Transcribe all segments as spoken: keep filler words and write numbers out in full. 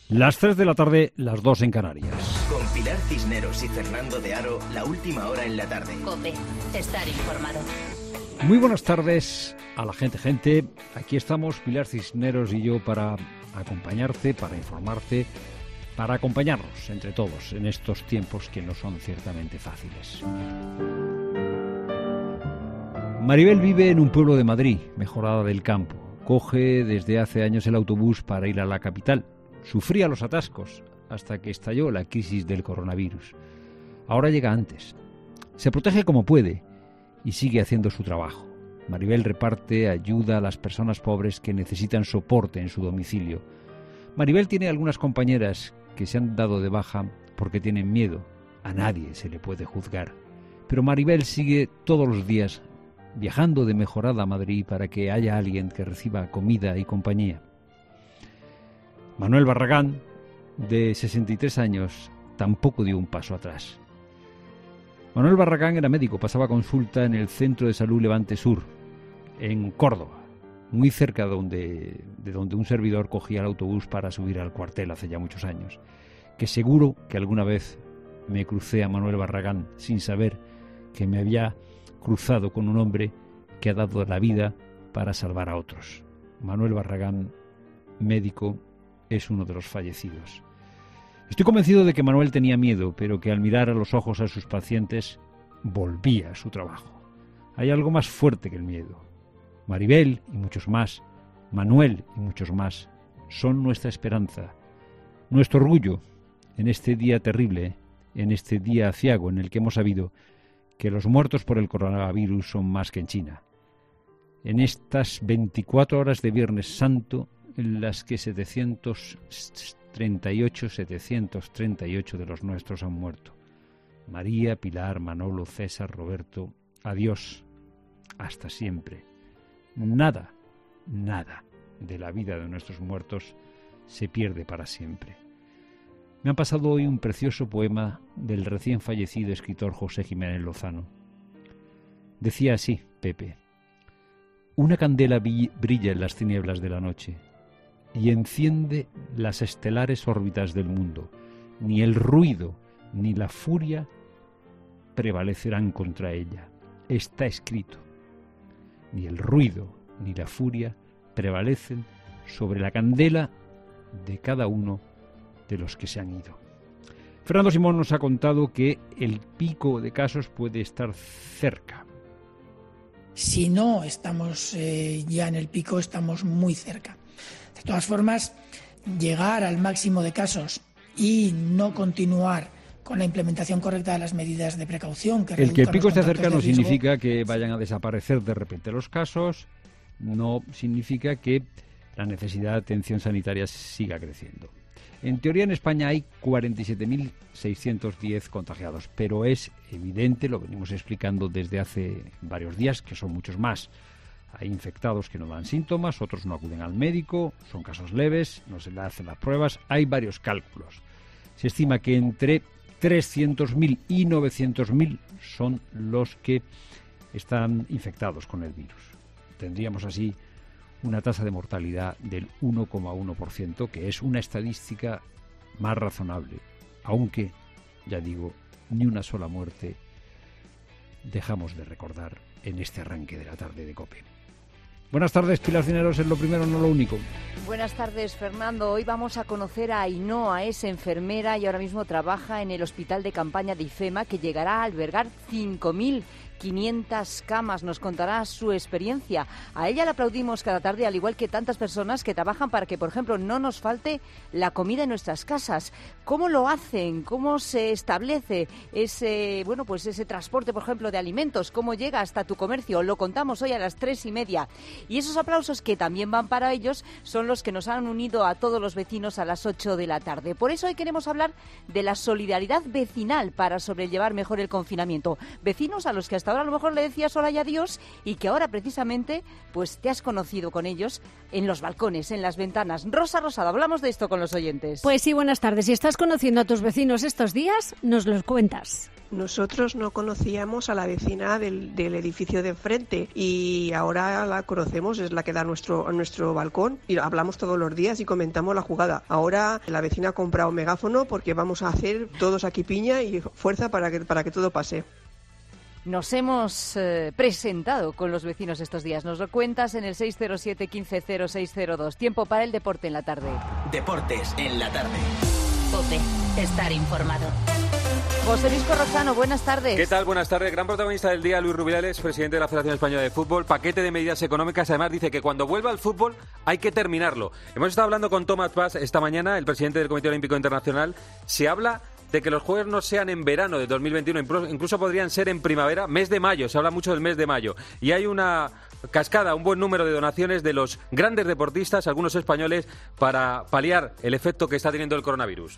Las tres de la tarde, las dos en Canarias. Con Pilar Cisneros y Fernando de Aro, la última hora en la tarde. COPE, estar informado. Muy buenas tardes a la gente, gente. Aquí estamos Pilar Cisneros y yo para acompañarte, para informarte, para acompañarnos entre todos en estos tiempos que no son ciertamente fáciles. Maribel vive en un pueblo de Madrid, Mejorada del Campo. Coge desde hace años el autobús para ir a la capital. Sufría los atascos hasta que estalló la crisis del coronavirus. Ahora llega antes. Se protege como puede y sigue haciendo su trabajo. Maribel reparte ayuda a las personas pobres que necesitan soporte en su domicilio. Maribel tiene algunas compañeras que se han dado de baja porque tienen miedo. A nadie se le puede juzgar. Pero Maribel sigue todos los días viajando de Mejorada a Madrid para que haya alguien que reciba comida y compañía. Manuel Barragán, de sesenta y tres años, tampoco dio un paso atrás. Manuel Barragán era médico, pasaba consulta en el Centro de Salud Levante Sur, en Córdoba, muy cerca de donde, de donde un servidor cogía el autobús para subir al cuartel hace ya muchos años, que seguro que alguna vez me crucé a Manuel Barragán sin saber que me había cruzado con un hombre que ha dado la vida para salvar a otros. Manuel Barragán, médico, es uno de los fallecidos. Estoy convencido de que Manuel tenía miedo, pero que al mirar a los ojos a sus pacientes volvía a su trabajo. Hay algo más fuerte que el miedo. Maribel y muchos más, Manuel y muchos más, son nuestra esperanza, nuestro orgullo en este día terrible, en este día aciago en el que hemos sabido que los muertos por el coronavirus son más que en China. En estas veinticuatro horas de Viernes Santo, en las que setecientos treinta y ocho de los nuestros han muerto. María, Pilar, Manolo, César, Roberto, adiós, hasta siempre. Nada, nada de la vida de nuestros muertos se pierde para siempre. Me han pasado hoy un precioso poema del recién fallecido escritor José Jiménez Lozano. Decía así, Pepe: una candela brilla en las tinieblas de la noche y enciende las estelares órbitas del mundo. Ni el ruido ni la furia prevalecerán contra ella. Está escrito. Ni el ruido ni la furia prevalecen sobre la candela de cada uno de los que se han ido. Fernando Simón nos ha contado que el pico de casos puede estar cerca. Si no estamos eh, ya en el pico, estamos muy cerca. De todas formas, llegar al máximo de casos y no continuar con la implementación correcta de las medidas de precaución. Que el que el pico esté cerca no riesgo, significa que vayan a desaparecer de repente los casos, no significa que la necesidad de atención sanitaria siga creciendo. En teoría en España hay cuarenta y siete mil seiscientos diez contagiados, pero es evidente, lo venimos explicando desde hace varios días, que son muchos más. Hay infectados que no dan síntomas, otros no acuden al médico, son casos leves, no se le hacen las pruebas, hay varios cálculos. Se estima que entre trescientos mil y novecientos mil son los que están infectados con el virus. Tendríamos así una tasa de mortalidad del uno coma uno por ciento, que es una estadística más razonable, aunque, ya digo, ni una sola muerte dejamos de recordar en este arranque de la tarde de COPE. Buenas tardes, Pilar Cisneros, es lo primero, no lo único. Buenas tardes, Fernando. Hoy vamos a conocer a Ainhoa, es enfermera y ahora mismo trabaja en el hospital de campaña de IFEMA, que llegará a albergar cinco mil quinientas camas. Nos contará su experiencia. A ella la aplaudimos cada tarde, al igual que tantas personas que trabajan para que, por ejemplo, no nos falte la comida en nuestras casas. ¿Cómo lo hacen? ¿Cómo se establece ese, bueno, pues ese transporte, por ejemplo, de alimentos? ¿Cómo llega hasta tu comercio? Lo contamos hoy a las tres y media. Y esos aplausos, que también van para ellos, son los que nos han unido a todos los vecinos a las ocho de la tarde. Por eso hoy queremos hablar de la solidaridad vecinal para sobrellevar mejor el confinamiento. Vecinos a los que hasta ahora a lo mejor le decías hola y adiós, y que ahora precisamente pues te has conocido con ellos en los balcones, en las ventanas. Rosa Rosado, hablamos de esto con los oyentes. Pues sí, buenas tardes. Si estás conociendo a tus vecinos estos días, nos los cuentas. Nosotros no conocíamos a la vecina del, del edificio de enfrente y ahora la conocemos, es la que da nuestro, a nuestro balcón y hablamos todos los días y comentamos la jugada. Ahora la vecina ha comprado un megáfono porque vamos a hacer todos aquí piña y fuerza para que, para que todo pase. Nos hemos eh, presentado con los vecinos estos días. Nos lo cuentas en el seis cero siete, uno cinco cero seis cero dos. Tiempo para el deporte en la tarde. Deportes en la tarde. COPE. Estar informado. José Luis Corrozano, buenas tardes. ¿Qué tal? Buenas tardes. Gran protagonista del día, Luis Rubiales, presidente de la Federación Española de Fútbol. Paquete de medidas económicas. Además, dice que cuando vuelva al fútbol hay que terminarlo. Hemos estado hablando con Thomas Bach esta mañana, el presidente del Comité Olímpico Internacional. Se habla de que los Juegos no sean en verano de dos mil veintiuno, incluso podrían ser en primavera, mes de mayo. Se habla mucho del mes de mayo. Y hay una cascada, un buen número de donaciones de los grandes deportistas, algunos españoles, para paliar el efecto que está teniendo el coronavirus.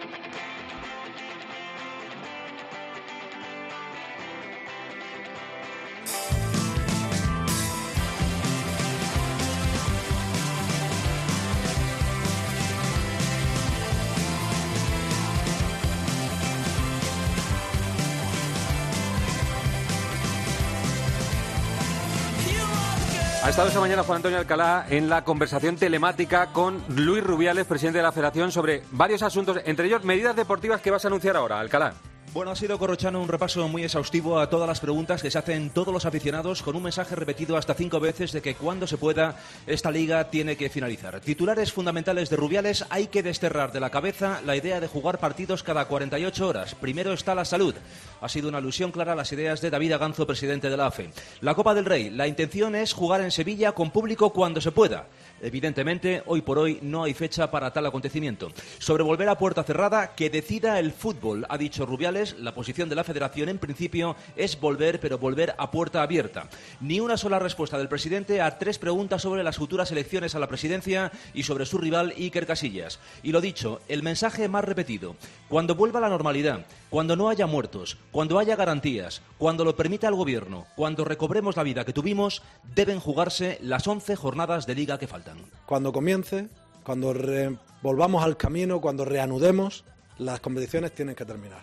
Ha estado esta mañana Juan Antonio Alcalá en la conversación telemática con Luis Rubiales, presidente de la Federación, sobre varios asuntos, entre ellos medidas deportivas que vas a anunciar ahora, Alcalá. Bueno, ha sido, Corrochano, un repaso muy exhaustivo a todas las preguntas que se hacen todos los aficionados, con un mensaje repetido hasta cinco veces de que cuando se pueda esta liga tiene que finalizar. Titulares fundamentales de Rubiales: hay que desterrar de la cabeza la idea de jugar partidos cada cuarenta y ocho horas. Primero está la salud. Ha sido una alusión clara a las ideas de David Aganzo, presidente de la A F E. La Copa del Rey. La intención es jugar en Sevilla con público cuando se pueda. Evidentemente, hoy por hoy no hay fecha para tal acontecimiento. Sobre volver a puerta cerrada, que decida el fútbol, ha dicho Rubiales. La posición de la Federación, en principio, es volver, pero volver a puerta abierta. Ni una sola respuesta del presidente a tres preguntas sobre las futuras elecciones a la presidencia y sobre su rival Iker Casillas. Y lo dicho, el mensaje más repetido: cuando vuelva la normalidad, cuando no haya muertos, cuando haya garantías, cuando lo permita el gobierno, cuando recobremos la vida que tuvimos, deben jugarse las once jornadas de liga que faltan. Cuando comience, cuando re- volvamos al camino, cuando reanudemos, las competiciones tienen que terminar.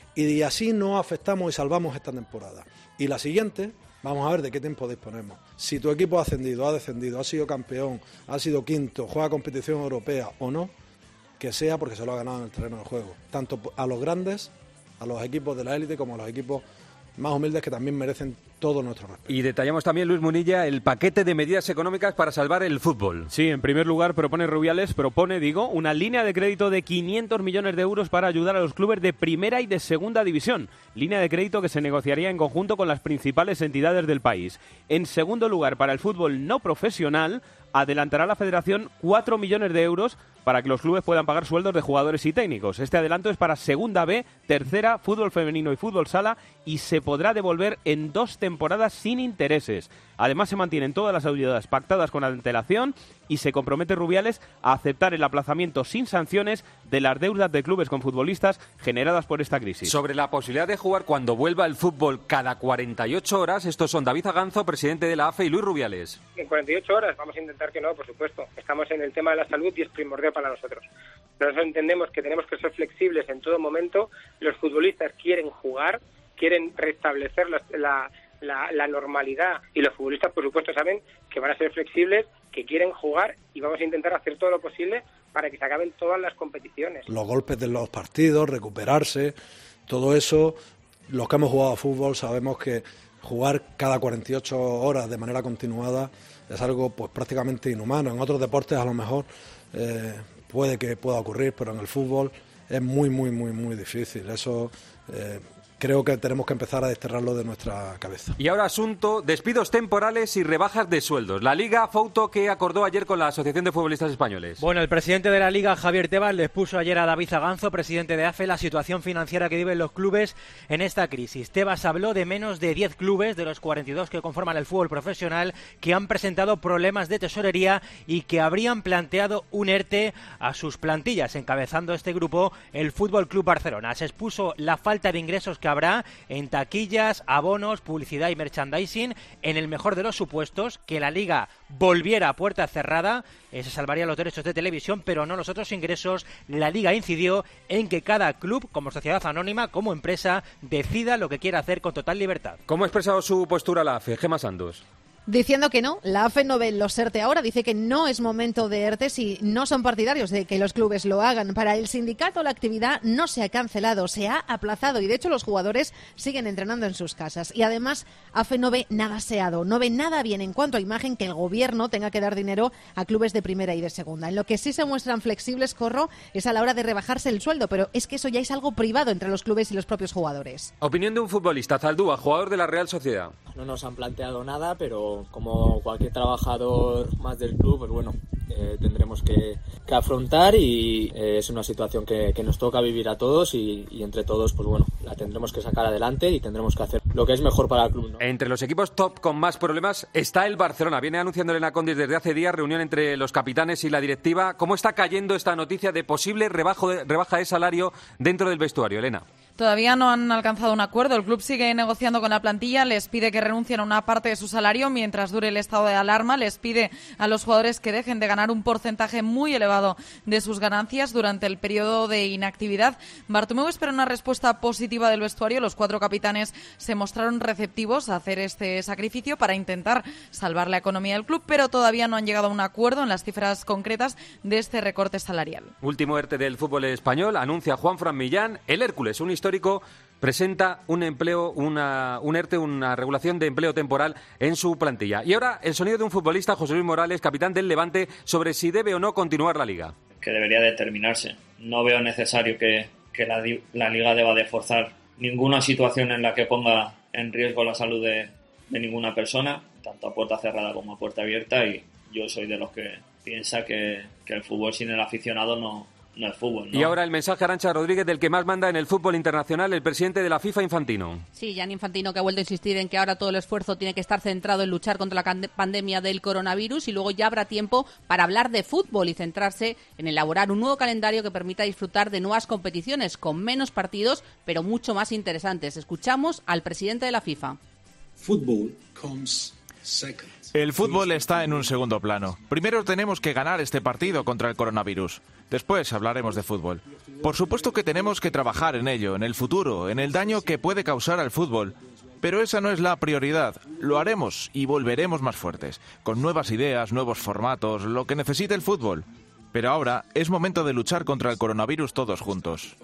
Y así no afectamos y salvamos esta temporada. Y la siguiente, vamos a ver de qué tiempo disponemos. Si tu equipo ha ascendido, ha descendido, ha sido campeón, ha sido quinto, juega competición europea o no, que sea porque se lo ha ganado en el terreno de juego. Tanto a los grandes, a los equipos de la élite, como a los equipos más humildes, que también merecen todo nuestro respeto. Y detallamos también, Luis Munilla, el paquete de medidas económicas para salvar el fútbol. Sí, en primer lugar propone Rubiales, propone, digo, una línea de crédito de quinientos millones de euros para ayudar a los clubes de primera y de segunda división. Línea de crédito que se negociaría en conjunto con las principales entidades del país. En segundo lugar, para el fútbol no profesional, adelantará la Federación cuatro millones de euros para que los clubes puedan pagar sueldos de jugadores y técnicos. Este adelanto es para Segunda B, Tercera, Fútbol Femenino y Fútbol Sala, y se podrá devolver en dos temporadas sin intereses. Además, se mantienen todas las ayudas pactadas con antelación y se compromete Rubiales a aceptar el aplazamiento sin sanciones de las deudas de clubes con futbolistas generadas por esta crisis. Sobre la posibilidad de jugar cuando vuelva el fútbol cada cuarenta y ocho horas, estos son David Aganzo, presidente de la A F E, y Luis Rubiales. En cuarenta y ocho horas vamos a intentar que no, por supuesto. Estamos en el tema de la salud y es primordial para nosotros. Nosotros entendemos que tenemos que ser flexibles en todo momento. Los futbolistas quieren jugar, quieren restablecer la, la, la, la normalidad, y los futbolistas, por supuesto, saben que van a ser flexibles, que quieren jugar, y vamos a intentar hacer todo lo posible para que se acaben todas las competiciones. Los golpes de los partidos, recuperarse, todo eso, los que hemos jugado a fútbol sabemos que jugar cada cuarenta y ocho horas de manera continuada es algo pues prácticamente inhumano. En otros deportes a lo mejor eh, puede que pueda ocurrir, pero en el fútbol es muy, muy, muy, muy difícil. Eso eh, creo que tenemos que empezar a desterrarlo de nuestra cabeza. Y ahora asunto, despidos temporales y rebajas de sueldos. La Liga Fouto, que acordó ayer con la Asociación de Futbolistas Españoles. Bueno, el presidente de la Liga, Javier Tebas, le expuso ayer a David Aganzo, presidente de A F E, la situación financiera que viven los clubes en esta crisis. Tebas habló de menos de diez clubes de los cuarenta y dos que conforman el fútbol profesional que han presentado problemas de tesorería y que habrían planteado un ERTE a sus plantillas, encabezando este grupo el Fútbol Club Barcelona. Se expuso la falta de ingresos que habrá en taquillas, abonos, publicidad y merchandising. En el mejor de los supuestos, que la Liga volviera a puerta cerrada, eh, se salvarían los derechos de televisión, pero no los otros ingresos. La Liga incidió en que cada club, como sociedad anónima, como empresa, decida lo que quiera hacer con total libertad. ¿Cómo ha expresado su postura la A F E? Gemma Santos. Diciendo que no, la A F E no ve los ERTE ahora, dice que no es momento de ERTE si no son partidarios de que los clubes lo hagan. Para el sindicato la actividad no se ha cancelado, se ha aplazado y de hecho los jugadores siguen entrenando en sus casas. Y además A F E no ve nada aseado, no ve nada bien en cuanto a imagen que el gobierno tenga que dar dinero a clubes de primera y de segunda. En lo que sí se muestran flexibles, Corro, es a la hora de rebajarse el sueldo, pero es que eso ya es algo privado entre los clubes y los propios jugadores. Opinión de un futbolista, Zaldúa, jugador de la Real Sociedad. No nos han planteado nada, pero como cualquier trabajador más del club, pues bueno, eh, tendremos que, que afrontar y eh, es una situación que, que nos toca vivir a todos y, y entre todos, pues bueno, la tendremos que sacar adelante y tendremos que hacer lo que es mejor para el club, ¿no? Entre los equipos top con más problemas está el Barcelona. Viene anunciando Elena Condis desde hace días reunión entre los capitanes y la directiva. ¿Cómo está cayendo esta noticia de posible rebajo de, rebaja de salario dentro del vestuario, Elena? Todavía no han alcanzado un acuerdo. El club sigue negociando con la plantilla, les pide que renuncien a una parte de su salario mientras dure el estado de alarma, les pide a los jugadores que dejen de ganar un porcentaje muy elevado de sus ganancias durante el periodo de inactividad. Bartomeu espera una respuesta positiva del vestuario. Los cuatro capitanes se mostraron receptivos a hacer este sacrificio para intentar salvar la economía del club, pero todavía no han llegado a un acuerdo en las cifras concretas de este recorte salarial. Último ERTE del fútbol español, anuncia Juanfran Millán, el Hércules, un histórico, presenta un empleo, una, un ERTE, una regulación de empleo temporal en su plantilla. Y ahora el sonido de un futbolista, José Luis Morales, capitán del Levante, sobre si debe o no continuar la Liga. Que debería determinarse. No veo necesario que, que la, la Liga deba de forzar ninguna situación en la que ponga en riesgo la salud de, de ninguna persona, tanto a puerta cerrada como a puerta abierta, y yo soy de los que piensa que, que el fútbol sin el aficionado no... No es fútbol, ¿no? Y ahora el mensaje, Arantxa Rodríguez, del que más manda en el fútbol internacional, el presidente de la FIFA, Infantino. Sí, Gianni Infantino, que ha vuelto a insistir en que ahora todo el esfuerzo tiene que estar centrado en luchar contra la pandemia del coronavirus y luego ya habrá tiempo para hablar de fútbol y centrarse en elaborar un nuevo calendario que permita disfrutar de nuevas competiciones con menos partidos, pero mucho más interesantes. Escuchamos al presidente de la FIFA. Fútbol comes second. El fútbol está en un segundo plano. Primero tenemos que ganar este partido contra el coronavirus. Después hablaremos de fútbol. Por supuesto que tenemos que trabajar en ello, en el futuro, en el daño que puede causar al fútbol. Pero esa no es la prioridad. Lo haremos y volveremos más fuertes, con nuevas ideas, nuevos formatos, lo que necesite el fútbol. Pero ahora es momento de luchar contra el coronavirus todos juntos.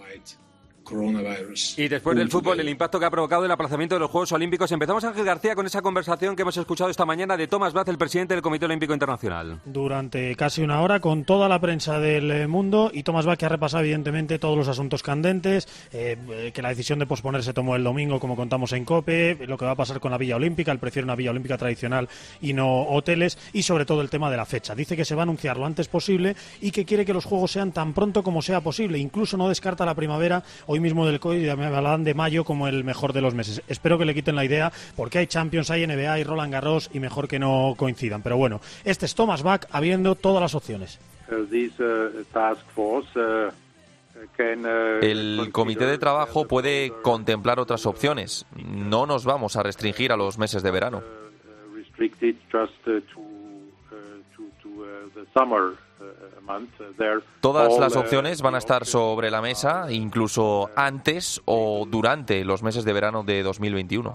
Y después del fútbol, el impacto que ha provocado el aplazamiento de los Juegos Olímpicos. Empezamos, Ángel García, con esa conversación que hemos escuchado esta mañana de Tomás Bach, el presidente del Comité Olímpico Internacional. Durante casi una hora con toda la prensa del mundo, y Tomás Bach, que ha repasado evidentemente todos los asuntos candentes, eh, que la decisión de posponer se tomó el domingo, como contamos en COPE, lo que va a pasar con la Villa Olímpica, él prefiere una Villa Olímpica tradicional y no hoteles, y sobre todo el tema de la fecha. Dice que se va a anunciar lo antes posible y que quiere que los Juegos sean tan pronto como sea posible. Incluso no descarta la primavera. Hoy mismo del C O I me hablaban de mayo como el mejor de los meses. Espero que le quiten la idea, porque hay Champions, hay N B A, hay Roland Garros y mejor que no coincidan. Pero bueno, este es Thomas Bach habiendo todas las opciones. El comité de trabajo puede contemplar otras opciones. No nos vamos a restringir a los meses de verano. Todas las opciones van a estar sobre la mesa, incluso antes o durante los meses de verano de dos mil veintiuno.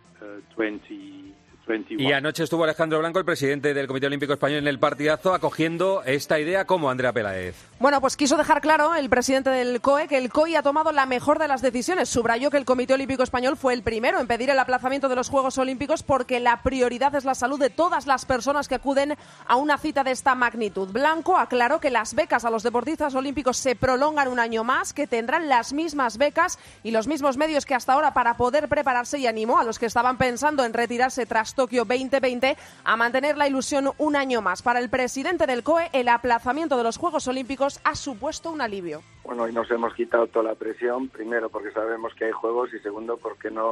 Y anoche estuvo Alejandro Blanco, el presidente del Comité Olímpico Español, en el partidazo, acogiendo esta idea. ¿Cómo, Andrea Peláez? Bueno, pues quiso dejar claro el presidente del C O E que el C O I ha tomado la mejor de las decisiones. Subrayó que el Comité Olímpico Español fue el primero en pedir el aplazamiento de los Juegos Olímpicos porque la prioridad es la salud de todas las personas que acuden a una cita de esta magnitud. Blanco aclaró que las becas a los deportistas olímpicos se prolongan un año más, que tendrán las mismas becas y los mismos medios que hasta ahora para poder prepararse, y animó a los que estaban pensando en retirarse tras Tokio veinte veinte a mantener la ilusión un año más. Para el presidente del C O E, el aplazamiento de los Juegos Olímpicos ha supuesto un alivio. Bueno, hoy nos hemos quitado toda la presión, primero porque sabemos que hay juegos y segundo porque no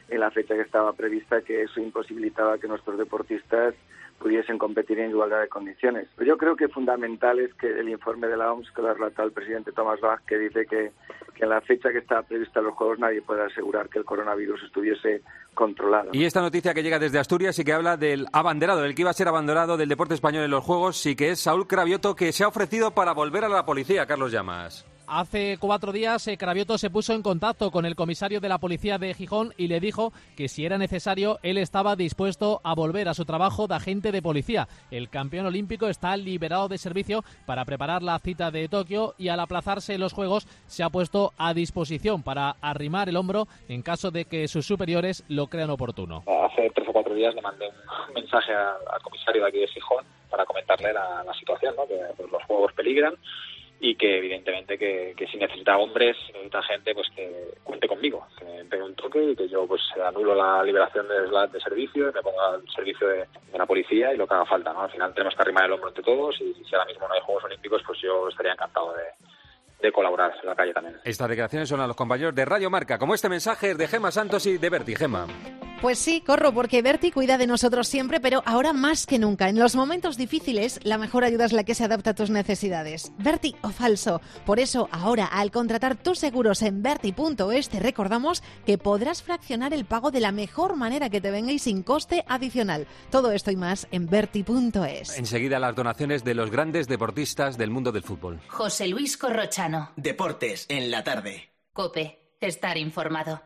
en la fecha que estaba prevista, que eso imposibilitaba que nuestros deportistas pudiesen competir en igualdad de condiciones. Pero yo creo que fundamental es que el informe de la O M S, que lo ha relatado el presidente Thomas Bach, que dice que, que en la fecha que estaba prevista los Juegos nadie puede asegurar que el coronavirus estuviese controlado. Y esta noticia que llega desde Asturias y que habla del abanderado, del que iba a ser abanderado del deporte español en los Juegos, sí que es Saúl Cravioto, que se ha ofrecido para volver a la policía. Carlos Llamas. Hace cuatro días, eh, Cravioto se puso en contacto con el comisario de la policía de Gijón y le dijo que si era necesario, él estaba dispuesto a volver a su trabajo de agente de policía. El campeón olímpico está liberado de servicio para preparar la cita de Tokio y al aplazarse los Juegos se ha puesto a disposición para arrimar el hombro en caso de que sus superiores lo crean oportuno. Hace tres o cuatro días le mandé un mensaje al, al comisario de aquí de Gijón para comentarle la, la situación, ¿no? Que pues, los Juegos peligran y que evidentemente que, que si necesita hombres, si necesita gente, pues que cuente conmigo, que me pegue un toque y que yo pues anulo la liberación de, de servicio y me ponga al servicio de, de la policía y lo que haga falta, ¿no? Al final tenemos que arrimar el hombro entre todos y si ahora mismo no hay Juegos Olímpicos, pues yo estaría encantado de, de colaborar en la calle también. Estas declaraciones son a los compañeros de Radio Marca, como este mensaje es de Gemma Santos y de Berti. Gemma. Pues sí, corro, porque Berti cuida de nosotros siempre, pero ahora más que nunca. En los momentos difíciles, la mejor ayuda es la que se adapta a tus necesidades. Berti o falso. Por eso, ahora, al contratar tus seguros en Berti punto es, te recordamos que podrás fraccionar el pago de la mejor manera que te venga y sin coste adicional. Todo esto y más en Berti punto es. Enseguida las donaciones de los grandes deportistas del mundo del fútbol. José Luis Corrochano. Deportes en la tarde. COPE. Estar informado.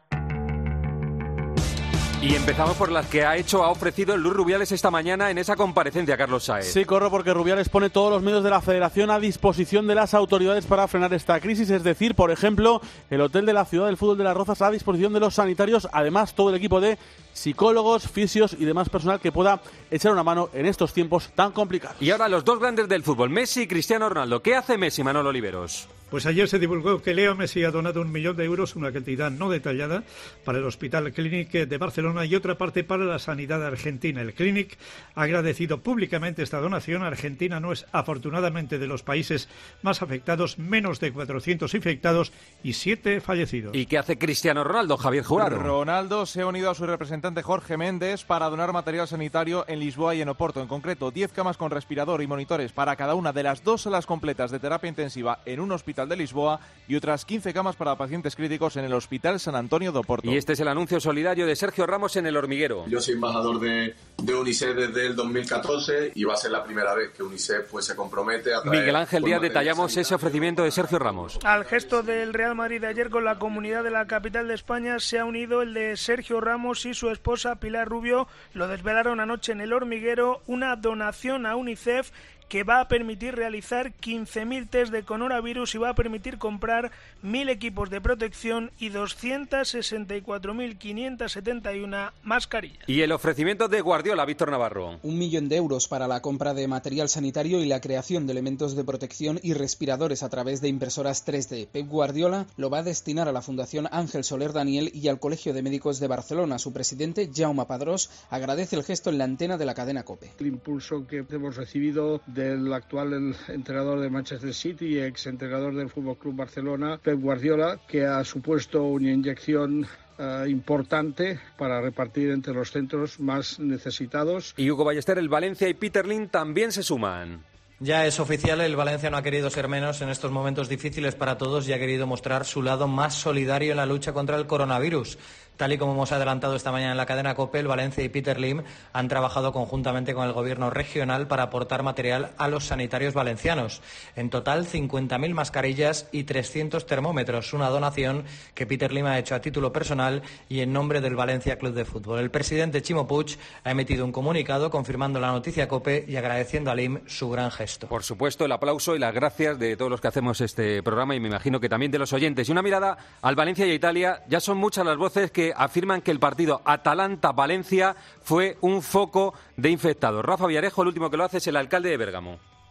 Y empezamos por las que ha hecho, ha ofrecido Luis Rubiales esta mañana en esa comparecencia, Carlos Sáez. Sí, corro, porque Rubiales pone todos los medios de la Federación a disposición de las autoridades para frenar esta crisis. Es decir, por ejemplo, el hotel de la Ciudad del Fútbol de Las Rozas a disposición de los sanitarios. Además, todo el equipo de psicólogos, fisios y demás personal que pueda echar una mano en estos tiempos tan complicados. Y ahora los dos grandes del fútbol, Messi y Cristiano Ronaldo. ¿Qué hace Messi, Manolo Oliveros? Pues ayer se divulgó que Leo Messi ha donado un millón de euros, una cantidad no detallada, para el Hospital Clínic de Barcelona y otra parte para la sanidad argentina. El Clínic ha agradecido públicamente esta donación. Argentina no es, afortunadamente, de los países más afectados, menos de cuatrocientos infectados y siete fallecidos. ¿Y qué hace Cristiano Ronaldo, Javier Jurado? Ronaldo se ha unido a su representante Jorge Méndez para donar material sanitario en Lisboa y en Oporto. En concreto, diez camas con respirador y monitores para cada una de las dos salas completas de terapia intensiva en un hospital de Lisboa y otras quince camas para pacientes críticos en el Hospital San Antonio de Oporto. Y este es el anuncio solidario de Sergio Ramos en El Hormiguero. Yo soy embajador de, de UNICEF desde el dos mil catorce y va a ser la primera vez que UNICEF pues, se compromete a traer... Miguel Ángel Díaz, detallamos ese ofrecimiento de Sergio Ramos. Al gesto del Real Madrid de ayer con la comunidad de la capital de España se ha unido el de Sergio Ramos y su esposa Pilar Rubio. Lo desvelaron anoche en El Hormiguero, una donación a UNICEF que va a permitir realizar quince mil test de coronavirus y va a permitir comprar mil equipos de protección y doscientas sesenta y cuatro mil quinientas setenta y una mascarillas. Y el ofrecimiento de Guardiola, Víctor Navarro. Un millón de euros para la compra de material sanitario y la creación de elementos de protección y respiradores a través de impresoras tres D. Pep Guardiola lo va a destinar a la Fundación Ángel Soler Daniel y al Colegio de Médicos de Barcelona. Su presidente, Jaume Padrós, agradece el gesto en la antena de la cadena COPE. El impulso que hemos recibido del actual entrenador de Manchester City y ex entrenador del F C Barcelona, Pep Guardiola, que ha supuesto una inyección Uh, importante para repartir entre los centros más necesitados. Y Hugo Ballester, el Valencia y Peter Lim también se suman. Ya es oficial, el Valencia no ha querido ser menos en estos momentos difíciles para todos y ha querido mostrar su lado más solidario en la lucha contra el coronavirus. Tal y como hemos adelantado esta mañana en la cadena COPE, el Valencia y Peter Lim han trabajado conjuntamente con el gobierno regional para aportar material a los sanitarios valencianos. En total, cincuenta mil mascarillas y trescientos termómetros, una donación que Peter Lim ha hecho a título personal y en nombre del Valencia Club de Fútbol. El presidente Chimo Puig ha emitido un comunicado confirmando la noticia COPE y agradeciendo a Lim su gran gesto. Por supuesto, el aplauso y las gracias de todos los que hacemos este programa y me imagino que también de los oyentes. Y una mirada al Valencia y a Italia. Ya son muchas las voces que afirman que el partido Atalanta-Valencia fue un foco de infectados. Rafa Villarejo, el último que lo hace es el alcalde de Bérgamo.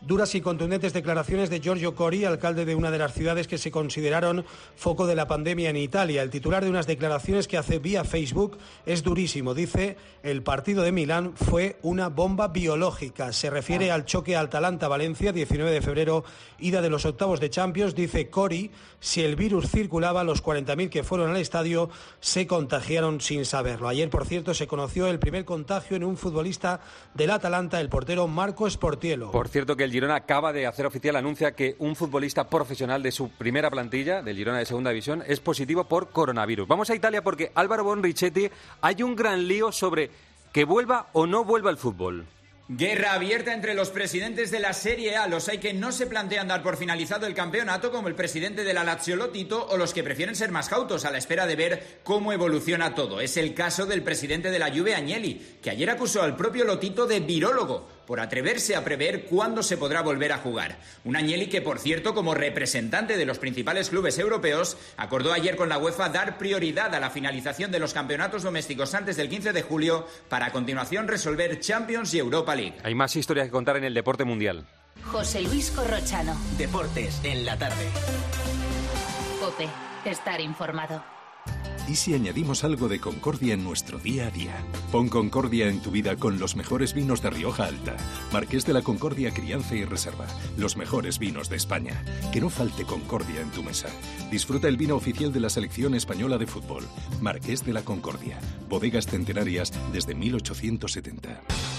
Duras y contundentes declaraciones de Giorgio Cori, alcalde de una de las ciudades que se consideraron foco de la pandemia en Italia. El titular de unas declaraciones que hace vía Facebook es durísimo. Dice: el partido de Milán fue una bomba biológica. Se refiere al choque Atalanta-Valencia, diecinueve de febrero, ida de los octavos de Champions. Dice Cori: si el virus circulaba, los cuarenta mil que fueron al estadio se contagiaron sin saberlo. Ayer, por cierto, se conoció el primer contagio en un futbolista del Atalanta, el portero Marco Sportiello. Por cierto, que el Girona acaba de hacer oficial, anuncia que un futbolista profesional de su primera plantilla, del Girona de Segunda División, es positivo por coronavirus. Vamos a Italia porque Álvaro Bonrichetti, hay un gran lío sobre que vuelva o no vuelva el fútbol. Guerra abierta entre los presidentes de la Serie A. Los hay que no se plantean dar por finalizado el campeonato, como el presidente de la Lazio Lotito, o los que prefieren ser más cautos a la espera de ver cómo evoluciona todo. Es el caso del presidente de la Juve, Agnelli, que ayer acusó al propio Lotito de virólogo por atreverse a prever cuándo se podrá volver a jugar. Un Agnelli que, por cierto, como representante de los principales clubes europeos, acordó ayer con la UEFA dar prioridad a la finalización de los campeonatos domésticos antes del quince de julio para a continuación resolver Champions y Europa League. Hay más historias que contar en el deporte mundial. José Luis Corrochano. Deportes en la tarde. COPE. Estar informado. ¿Y si añadimos algo de Concordia en nuestro día a día? Pon Concordia en tu vida con los mejores vinos de Rioja Alta. Marqués de la Concordia Crianza y Reserva. Los mejores vinos de España. Que no falte Concordia en tu mesa. Disfruta el vino oficial de la selección española de fútbol. Marqués de la Concordia. Bodegas centenarias desde mil ochocientos setenta.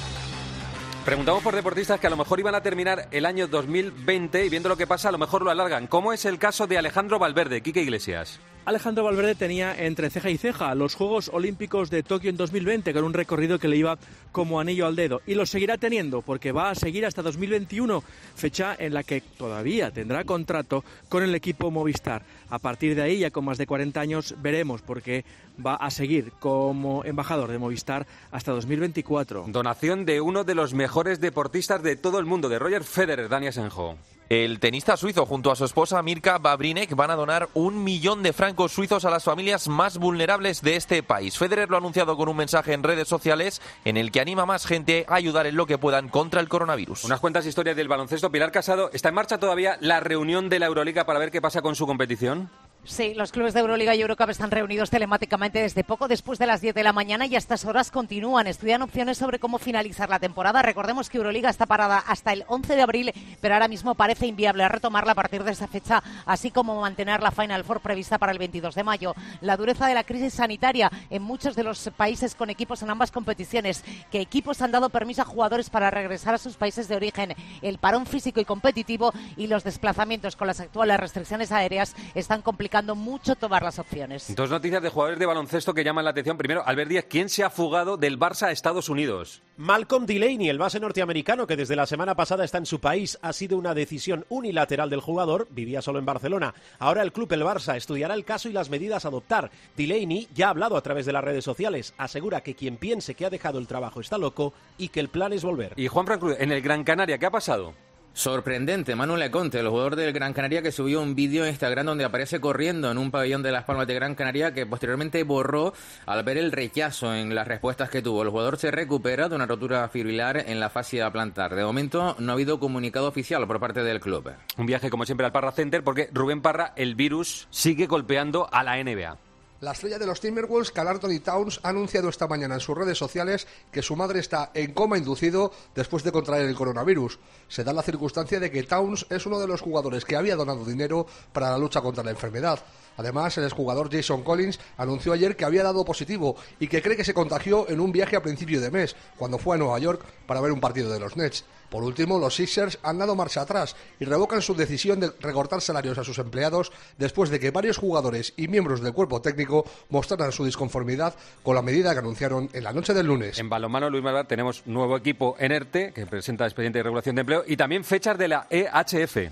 Preguntamos por deportistas que a lo mejor iban a terminar el año dos mil veinte y viendo lo que pasa a lo mejor lo alargan. ¿Cómo es el caso de Alejandro Valverde? Quique Iglesias. Alejandro Valverde tenía entre ceja y ceja los Juegos Olímpicos de Tokio en dos mil veinte con un recorrido que le iba como anillo al dedo y lo seguirá teniendo porque va a seguir hasta dos mil veintiuno, fecha en la que todavía tendrá contrato con el equipo Movistar. A partir de ahí, ya con más de cuarenta años, veremos porque va a seguir como embajador de Movistar hasta dos mil veinticuatro. Donación de uno de los mejores deportistas de todo el mundo, de Roger Federer, Dani Asenjo. El tenista suizo junto a su esposa Mirka Babrinek van a donar un millón de francos suizos a las familias más vulnerables de este país. Federer lo ha anunciado con un mensaje en redes sociales en el que anima a más gente a ayudar en lo que puedan contra el coronavirus. Unas cuantas historias del baloncesto. Pilar Casado, ¿está en marcha todavía la reunión de la Euroliga para ver qué pasa con su competición? Sí, los clubes de Euroliga y Eurocup están reunidos telemáticamente desde poco después de las diez de la mañana y a estas horas continúan. Estudian opciones sobre cómo finalizar la temporada. Recordemos que Euroliga está parada hasta el once de abril, pero ahora mismo parece inviable retomarla a partir de esa fecha, así como mantener la Final Four prevista para el veintidós de mayo. La dureza de la crisis sanitaria en muchos de los países con equipos en ambas competiciones, que equipos han dado permiso a jugadores para regresar a sus países de origen, el parón físico y competitivo y los desplazamientos con las actuales restricciones aéreas están complicando mucho tomar las opciones. Dos noticias de jugadores de baloncesto que llaman la atención. Primero, Albert Díaz, ¿quién se ha fugado del Barça a Estados Unidos? Malcolm Delaney, el base norteamericano que desde la semana pasada está en su país. Ha sido una decisión unilateral del jugador, vivía solo en Barcelona. Ahora el club, el Barça, estudiará el caso y las medidas a adoptar. Delaney ya ha hablado a través de las redes sociales. Asegura que quien piense que ha dejado el trabajo está loco y que el plan es volver. Y Juan Franco, en el Gran Canaria, ¿qué ha pasado? Sorprendente, Manu Leconte, el jugador del Gran Canaria, que subió un vídeo en Instagram donde aparece corriendo en un pabellón de Las Palmas de Gran Canaria, que posteriormente borró al ver el rechazo en las respuestas que tuvo. El jugador se recupera de una rotura fibrilar en la fascia plantar. De momento no ha habido comunicado oficial por parte del club. Un viaje como siempre al Parra Center porque Rubén Parra, el virus sigue golpeando a la N B A. La estrella de los Timberwolves, Karl Anthony Towns, ha anunciado esta mañana en sus redes sociales que su madre está en coma inducido después de contraer el coronavirus. Se da la circunstancia de que Towns es uno de los jugadores que había donado dinero para la lucha contra la enfermedad. Además, el exjugador Jason Collins anunció ayer que había dado positivo y que cree que se contagió en un viaje a principio de mes, cuando fue a Nueva York para ver un partido de los Nets. Por último, los Sixers han dado marcha atrás y revocan su decisión de recortar salarios a sus empleados después de que varios jugadores y miembros del cuerpo técnico mostraran su disconformidad con la medida que anunciaron en la noche del lunes. En balonmano, Luis Malvar, tenemos nuevo equipo en ERTE, que presenta expediente de regulación de empleo, y también fechas de la E H F.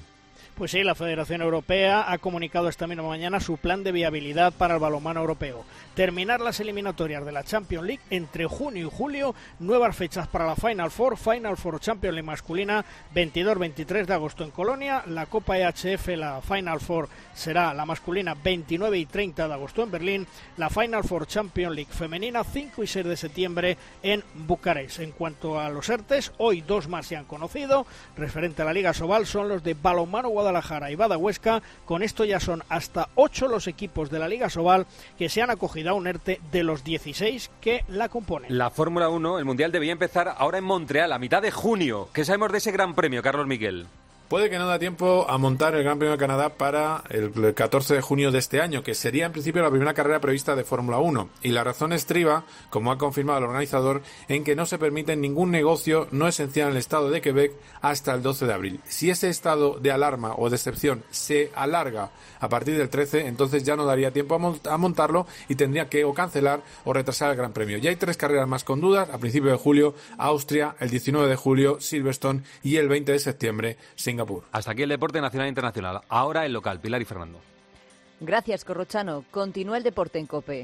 Pues sí, la Federación Europea ha comunicado esta misma mañana su plan de viabilidad para el balonmano europeo. Terminar las eliminatorias de la Champions League entre junio y julio, nuevas fechas para la Final Four, Final Four Champions League masculina, veintidós veintitrés de agosto en Colonia, la Copa E H F, la Final Four será la masculina veintinueve y treinta de agosto en Berlín, la Final Four Champions League femenina cinco y seis de septiembre en Bucarest. En cuanto a los ERTES, hoy dos más se han conocido, referente a la Liga Sobal, son los de Balonmano Guadalajara y Bada Huesca. Con esto ya son hasta ocho los equipos de la Liga Sobal que se han acogido a un ERTE de los dieciséis que la componen. La Fórmula uno, el Mundial debía empezar ahora en Montreal, a mitad de junio. ¿Qué sabemos de ese Gran Premio, Carlos Miguel? Puede que no da tiempo a montar el Gran Premio de Canadá para el catorce de junio de este año, que sería en principio la primera carrera prevista de Fórmula uno. Y la razón estriba, como ha confirmado el organizador, en que no se permite ningún negocio no esencial en el estado de Quebec hasta el doce de abril. Si ese estado de alarma o de excepción se alarga a partir del trece, entonces ya no daría tiempo a, mont- a montarlo y tendría que o cancelar o retrasar el Gran Premio. Ya hay tres carreras más con dudas: a principios de julio, Austria, el diecinueve de julio, Silverstone, y el veinte de septiembre, Singapur. Hasta aquí el deporte nacional e internacional. Ahora el local. Pilar y Fernando. Gracias, Corrochano. Continúa el deporte en COPE.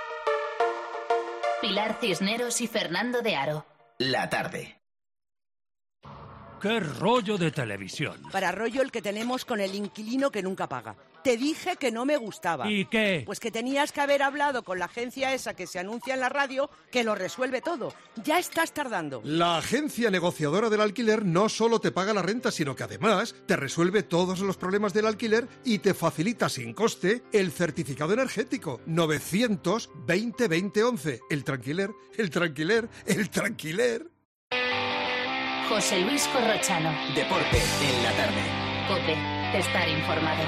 Pilar Cisneros y Fernando de Aro. La tarde. ¡Qué rollo de televisión! Para rollo el que tenemos con el inquilino que nunca paga. Te dije que no me gustaba. ¿Y qué? Pues que tenías que haber hablado con la agencia esa que se anuncia en la radio, que lo resuelve todo. Ya estás tardando. La agencia negociadora del alquiler no solo te paga la renta, sino que además te resuelve todos los problemas del alquiler y te facilita sin coste el certificado energético. novecientos veinte veinte once. El tranquiler, el tranquiler, el tranquiler. José Luis Corrochano. Deporte en la tarde. COPE. Estar informado.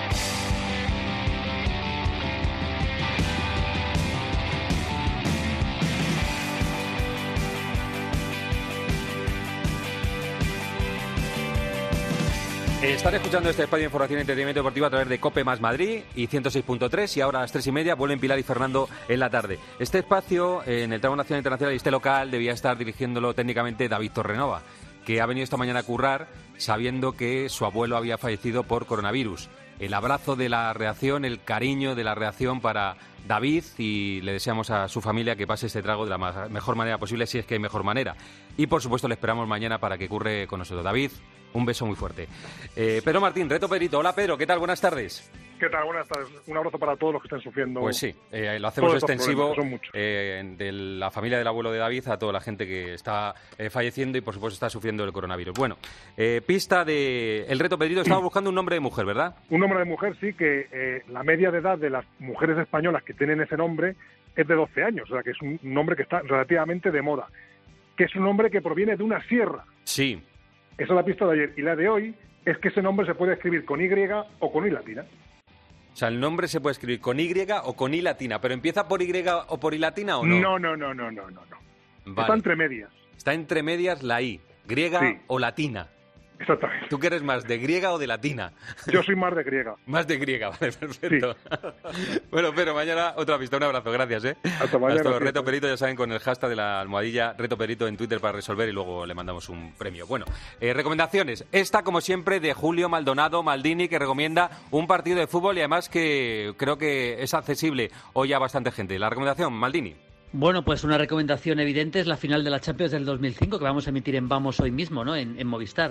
Están escuchando este espacio de información y entretenimiento deportivo a través de COPE más Madrid y ciento seis punto tres, y ahora a las tres y media vuelven Pilar y Fernando en la tarde. Este espacio en el tramo nacional internacional y este local debía estar dirigiéndolo técnicamente David Torrenova, que ha venido esta mañana a currar sabiendo que su abuelo había fallecido por coronavirus. El abrazo de la reacción, el cariño de la reacción para David, y le deseamos a su familia que pase este trago de la ma- mejor manera posible, si es que hay mejor manera. Y por supuesto le esperamos mañana para que curre con nosotros. David, un beso muy fuerte. Eh, Pedro Martín, Reto Pedrito. Hola Pedro, ¿qué tal? Buenas tardes. ¿Qué tal? Buenas tardes. Un abrazo para todos los que estén sufriendo. Pues sí, eh, lo hacemos extensivo problemas, eh, de la familia del abuelo de David a toda la gente que está eh, falleciendo y por supuesto está sufriendo el coronavirus. Bueno, eh, pista de El Reto Pedrito, estaba buscando un nombre de mujer, ¿verdad? Un nombre de mujer, sí, que eh, la media de edad de las mujeres españolas que tienen ese nombre es de doce años, o sea que es un nombre que está relativamente de moda, que es un nombre que proviene de una sierra. Sí. Esa es la pista de ayer. Y la de hoy es que ese nombre se puede escribir con Y o con I latina. O sea, el nombre se puede escribir con Y o con I latina, pero ¿empieza por Y o por I latina o no? No, no, no, no, no, no. no. Vale. Está entre medias. Está entre medias la I, griega Sí. o latina. Exactamente. ¿Tú qué eres más, de griega o de latina? Yo soy más de griega. Más de griega, vale, perfecto. Bueno, pero mañana otra pista, un abrazo, gracias, ¿eh? Hasta mañana. Hasta luego. Sí, Reto sí. Perito, ya saben, con el hashtag de la almohadilla Reto Perito en Twitter para resolver y luego le mandamos un premio. Bueno, eh, recomendaciones. Esta, como siempre, de Julio Maldonado Maldini, que recomienda un partido de fútbol y además que creo que es accesible hoy a bastante gente. La recomendación, Maldini. Bueno, pues una recomendación evidente es la final de la Champions del dos mil cinco que vamos a emitir en Vamos hoy mismo, ¿no? En, en Movistar.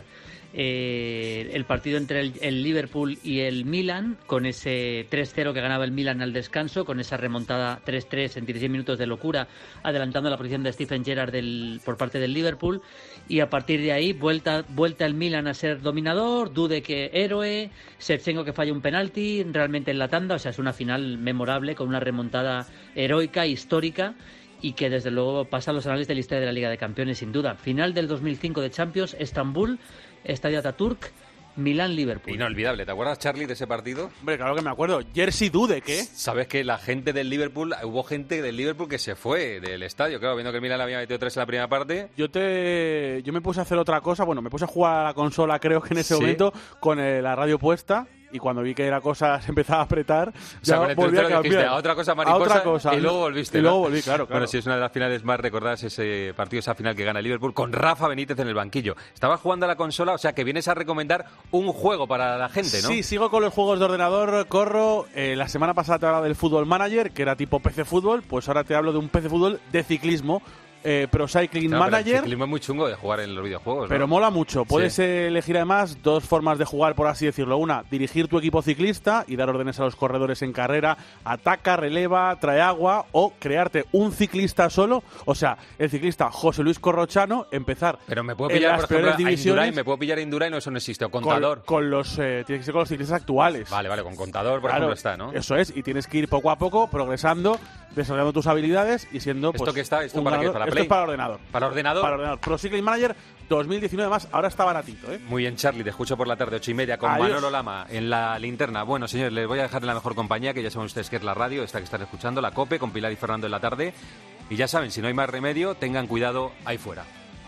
Eh, el partido entre el, el Liverpool y el Milan, con ese tres cero que ganaba el Milan al descanso, con esa remontada tres tres en dieciséis minutos de locura, adelantando la posición de Stephen Gerrard del, por parte del Liverpool, y a partir de ahí vuelta, vuelta el Milan a ser dominador, Dude que héroe, Shevchenko que falla un penalti realmente en la tanda, o sea, es una final memorable con una remontada heroica, histórica, y que desde luego pasa a los anales de la historia de la Liga de Campeones sin duda. Final del dos mil cinco de Champions, Estambul, Estadio Ataturk, Milán-Liverpool. Inolvidable, ¿te acuerdas, Charlie, de ese partido? Hombre, claro que me acuerdo. Jersey Dude, ¿qué? Sabes que la gente del Liverpool, hubo gente del Liverpool que se fue del estadio, claro, viendo que el Milan le había metido tres en la primera parte. Yo te, yo me puse a hacer otra cosa, bueno, me puse a jugar a la consola, creo que en ese ¿Sí? momento, con eh, la radio puesta. y cuando vi que la cosa se empezaba a apretar, O sea, ya con el volví a Twitter dijiste, cambiar. a otra cosa A mariposa, otra cosa. y luego volviste, Y ¿no? luego volví, claro, claro. Bueno, sí, es una de las finales más recordadas, ese partido, esa final que gana el Liverpool, con Rafa Benítez en el banquillo. Estabas jugando a la consola, o sea que vienes a recomendar un juego para la gente, ¿no? Sí, sigo con los juegos de ordenador, Corro. Eh, la semana pasada te hablaba del Football Manager, que era tipo P C Fútbol, pues ahora te hablo de un P C Fútbol de ciclismo. Eh, Pro Cycling Claro, pero Manager. el ciclismo es muy chungo de jugar en los videojuegos, ¿no? Pero mola mucho. Puedes Sí. eh, elegir además dos formas de jugar, por así decirlo. Una, dirigir tu equipo ciclista y dar órdenes a los corredores en carrera. Ataca, releva, trae agua. O crearte un ciclista solo. O sea, el ciclista José Luis Corrochano, empezar Pero me puedo en pillar, las por ejemplo, peores a divisiones. Indurain, me puedo pillar a Indurain, o eso no existe, o con, contador. con los eh, Tiene que ser con los ciclistas actuales. Vale, vale, con contador, por Claro, ejemplo, está, ¿no? Eso es, y tienes que ir poco a poco, progresando, desarrollando tus habilidades y siendo ¿Esto pues, qué está? ¿Esto un para qué? ganador. ¿Para Esto Play? es para ordenador. ¿Para ordenador? Para ordenador. Pro Cycling Manager dos mil diecinueve, más, ahora está baratito, ¿eh? Muy bien, Charlie, te escucho por la tarde, ocho y media, con Adiós. Manolo Lama en la linterna. Bueno, señores, les voy a dejar en la mejor compañía, que ya saben ustedes que es la radio, esta que están escuchando, la COPE, con Pilar y Fernando en la tarde. Y ya saben, si no hay más remedio, tengan cuidado ahí fuera.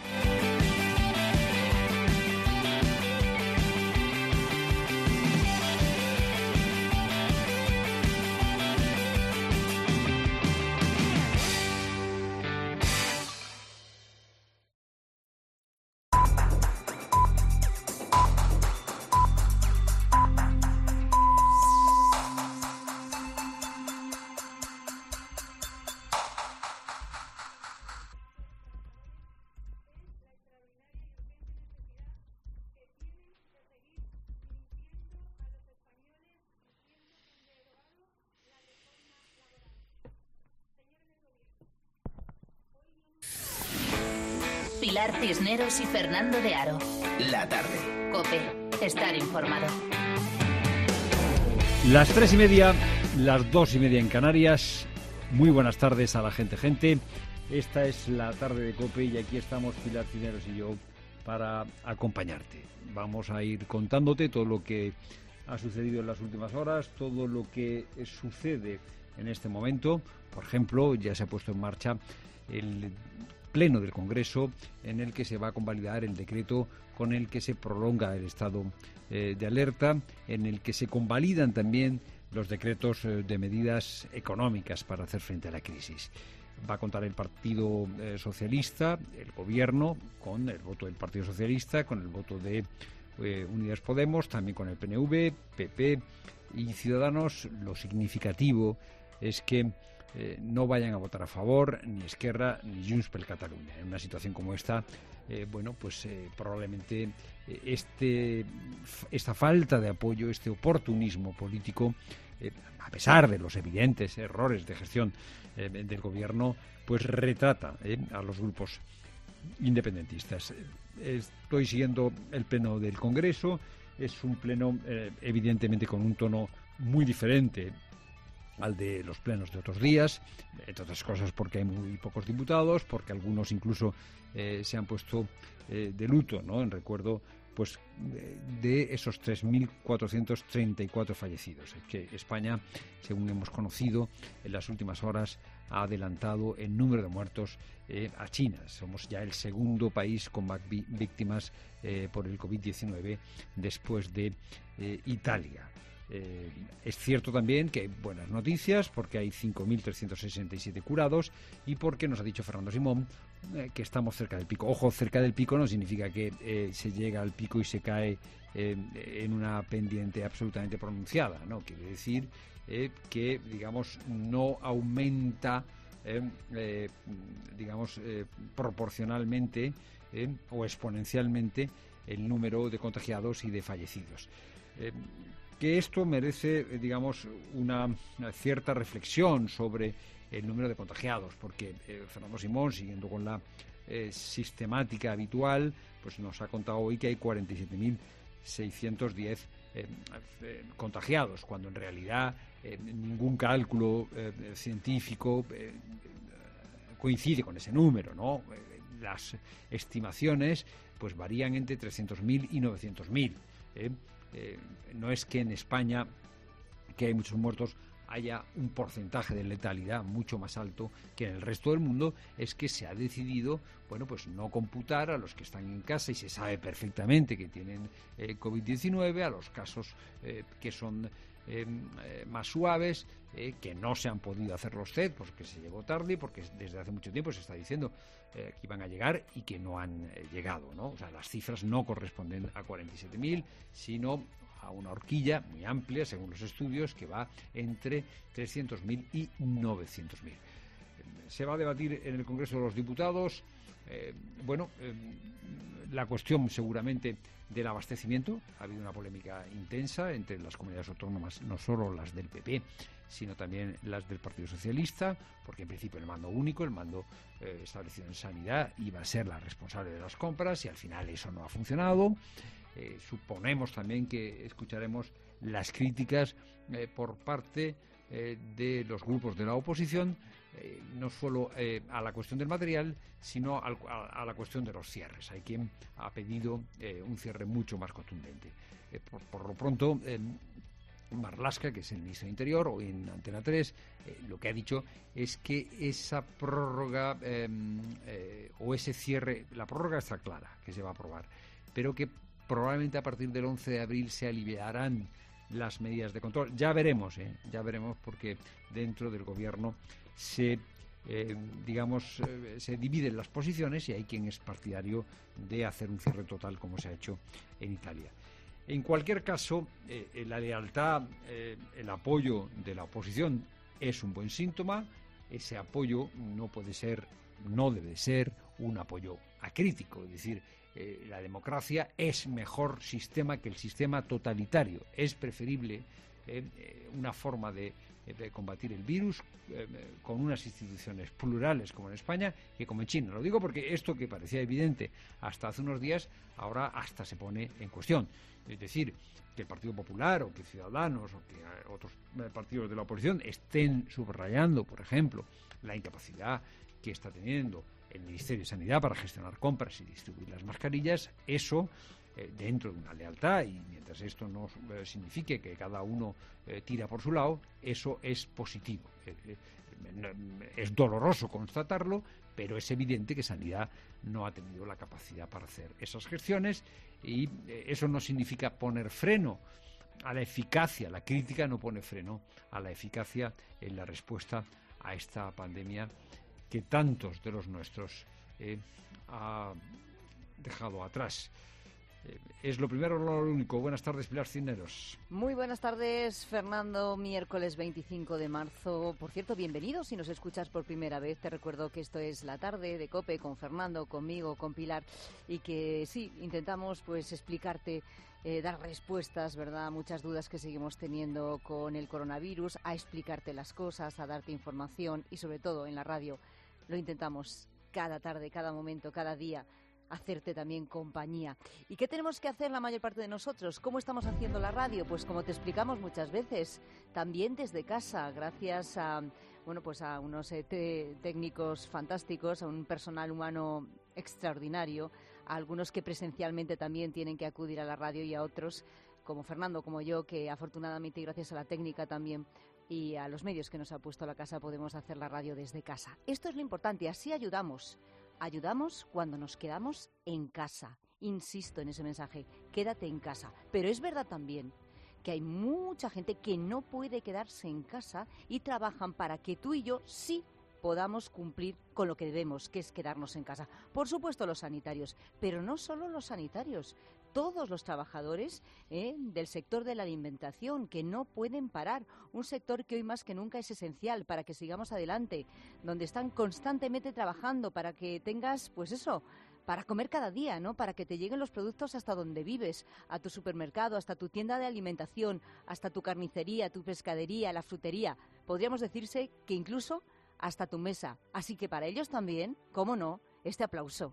Pilar Cisneros y Fernando de Aro. La tarde. COPE. Estar informado. Las tres y media, las dos y media en Canarias. Muy buenas tardes a la gente, gente. Esta es la tarde de COPE y aquí estamos Pilar Cisneros y yo para acompañarte. Vamos a ir contándote todo lo que ha sucedido en las últimas horas, todo lo que sucede en este momento. Por ejemplo, ya se ha puesto en marcha el Pleno del Congreso, en el que se va a convalidar el decreto con el que se prolonga el estado eh, de alerta, en el que se convalidan también los decretos eh, de medidas económicas para hacer frente a la crisis. Va a contar el Partido eh, Socialista, el Gobierno, con el voto del Partido Socialista, con el voto de eh, Unidas Podemos, también con el P N V, P P y Ciudadanos. Lo significativo es que Eh, no vayan a votar a favor ni Esquerra ni Junts per Catalunya. En una situación como esta, eh, bueno, pues eh, probablemente eh, este, esta falta de apoyo, este oportunismo político, eh, a pesar de los evidentes errores de gestión eh, del gobierno, pues retrata eh, a los grupos independentistas. Eh, estoy siguiendo el pleno del Congreso. Es un pleno eh, evidentemente con un tono muy diferente al de los plenos de otros días, entre otras cosas porque hay muy pocos diputados, porque algunos incluso eh, se han puesto eh, de luto, ¿no?, en recuerdo pues de, de esos tres mil cuatrocientos treinta y cuatro fallecidos. Es que España, según hemos conocido en las últimas horas, ha adelantado el número de muertos eh, a China. Somos ya el segundo país con más vi- víctimas eh, por el covid diecinueve después de eh, Italia. Eh, es cierto también que hay buenas noticias porque hay cinco mil trescientos sesenta y siete curados y porque nos ha dicho Fernando Simón eh, que estamos cerca del pico. Ojo, cerca del pico no significa que eh, se llega al pico y se cae eh, en una pendiente absolutamente pronunciada, ¿no? Quiere decir eh, que, digamos, no aumenta, eh, eh, digamos, eh, proporcionalmente eh, o exponencialmente el número de contagiados y de fallecidos. Eh, que esto merece, digamos, una, una cierta reflexión sobre el número de contagiados, porque eh, Fernando Simón, siguiendo con la eh, sistemática habitual, pues nos ha contado hoy que hay cuarenta y siete mil seiscientos diez eh, eh, contagiados, cuando en realidad eh, ningún cálculo eh, científico eh, coincide con ese número, ¿no? Eh, las estimaciones pues varían entre trescientos mil y novecientos mil. ¿eh? Eh, no es que en España, que hay muchos muertos, haya un porcentaje de letalidad mucho más alto que en el resto del mundo, es que se ha decidido, bueno, pues no computar a los que están en casa y se sabe perfectamente que tienen eh, COVID diecinueve, a los casos eh, que son Eh, eh, más suaves, eh, que no se han podido hacer los test porque se llegó tarde, porque desde hace mucho tiempo se está diciendo eh, que iban a llegar y que no han eh, llegado, ¿no? O sea, las cifras no corresponden a cuarenta y siete mil, sino a una horquilla muy amplia, según los estudios, que va entre trescientos mil y novecientos mil. Eh, se va a debatir en el Congreso de los Diputados. Eh, bueno, eh, la cuestión seguramente del abastecimiento. Ha habido una polémica intensa entre las comunidades autónomas, no solo las del P P, sino también las del Partido Socialista, porque en principio el mando único, el mando eh, establecido en sanidad, iba a ser la responsable de las compras y al final eso no ha funcionado. Eh, suponemos también que escucharemos las críticas eh, por parte eh, de los grupos de la oposición, eh, no solo eh, a la cuestión del material, sino al, a, a la cuestión de los cierres. Hay quien ha pedido eh, un cierre mucho más contundente. Eh, por, por lo pronto, eh, Marlaska, que es el ministro de Interior, hoy en Antena tres, eh, lo que ha dicho es que esa prórroga eh, eh, o ese cierre, la prórroga está clara, que se va a aprobar, pero que probablemente a partir del once de abril se aliviarán las medidas de control. Ya veremos, ¿eh? ya veremos, porque dentro del gobierno se, eh, digamos, eh, se dividen las posiciones y hay quien es partidario de hacer un cierre total como se ha hecho en Italia. En cualquier caso, eh, la lealtad, eh, el apoyo de la oposición es un buen síntoma. Ese apoyo no puede ser, no debe ser un apoyo acrítico, es decir, eh, la democracia es mejor sistema que el sistema totalitario. Es preferible eh, una forma de, de combatir el virus eh, con unas instituciones plurales como en España que como en China. Lo digo porque esto que parecía evidente hasta hace unos días, ahora hasta se pone en cuestión. Es decir, que el Partido Popular o que Ciudadanos o que otros partidos de la oposición estén subrayando, por ejemplo, la incapacidad que está teniendo el Ministerio de Sanidad para gestionar compras y distribuir las mascarillas, eso, eh, dentro de una lealtad, y mientras esto no eh, signifique que cada uno eh, tira por su lado, eso es positivo. Eh, eh, es doloroso constatarlo, pero es evidente que Sanidad no ha tenido la capacidad para hacer esas gestiones y eh, eso no significa poner freno a la eficacia. La crítica no pone freno a la eficacia en la respuesta a esta pandemia que tantos de los nuestros eh, ha dejado atrás. Eh, es lo primero, lo único. Buenas tardes, Pilar Cisneros. Muy buenas tardes, Fernando. Miércoles veinticinco de marzo. Por cierto, bienvenido si nos escuchas por primera vez. Te recuerdo que esto es La Tarde de COPE con Fernando, conmigo, con Pilar, y que sí, intentamos pues explicarte, eh, dar respuestas, ¿verdad?, a muchas dudas que seguimos teniendo con el coronavirus, a explicarte las cosas, a darte información y sobre todo en la radio lo intentamos cada tarde, cada momento, cada día, hacerte también compañía. ¿Y qué tenemos que hacer la mayor parte de nosotros? ¿Cómo estamos haciendo la radio? Pues como te explicamos muchas veces, también desde casa, gracias a, bueno, pues a unos eh, te- técnicos fantásticos, a un personal humano extraordinario, a algunos que presencialmente también tienen que acudir a la radio y a otros, como Fernando, como yo, que afortunadamente y gracias a la técnica también y a los medios que nos ha puesto la casa podemos hacer la radio desde casa. Esto es lo importante, así ayudamos. Ayudamos cuando nos quedamos en casa. Insisto en ese mensaje, quédate en casa. Pero es verdad también que hay mucha gente que no puede quedarse en casa y trabajan para que tú y yo sí podamos cumplir con lo que debemos, que es quedarnos en casa. Por supuesto los sanitarios, pero no solo los sanitarios, todos los trabajadores eh, del sector de la alimentación que no pueden parar, un sector que hoy más que nunca es esencial para que sigamos adelante, donde están constantemente trabajando para que tengas, pues eso, para comer cada día, ¿no? Para que te lleguen los productos hasta donde vives, a tu supermercado, hasta tu tienda de alimentación, hasta tu carnicería, tu pescadería, la frutería. Podríamos decirse que incluso hasta tu mesa. Así que para ellos también, cómo no, este aplauso.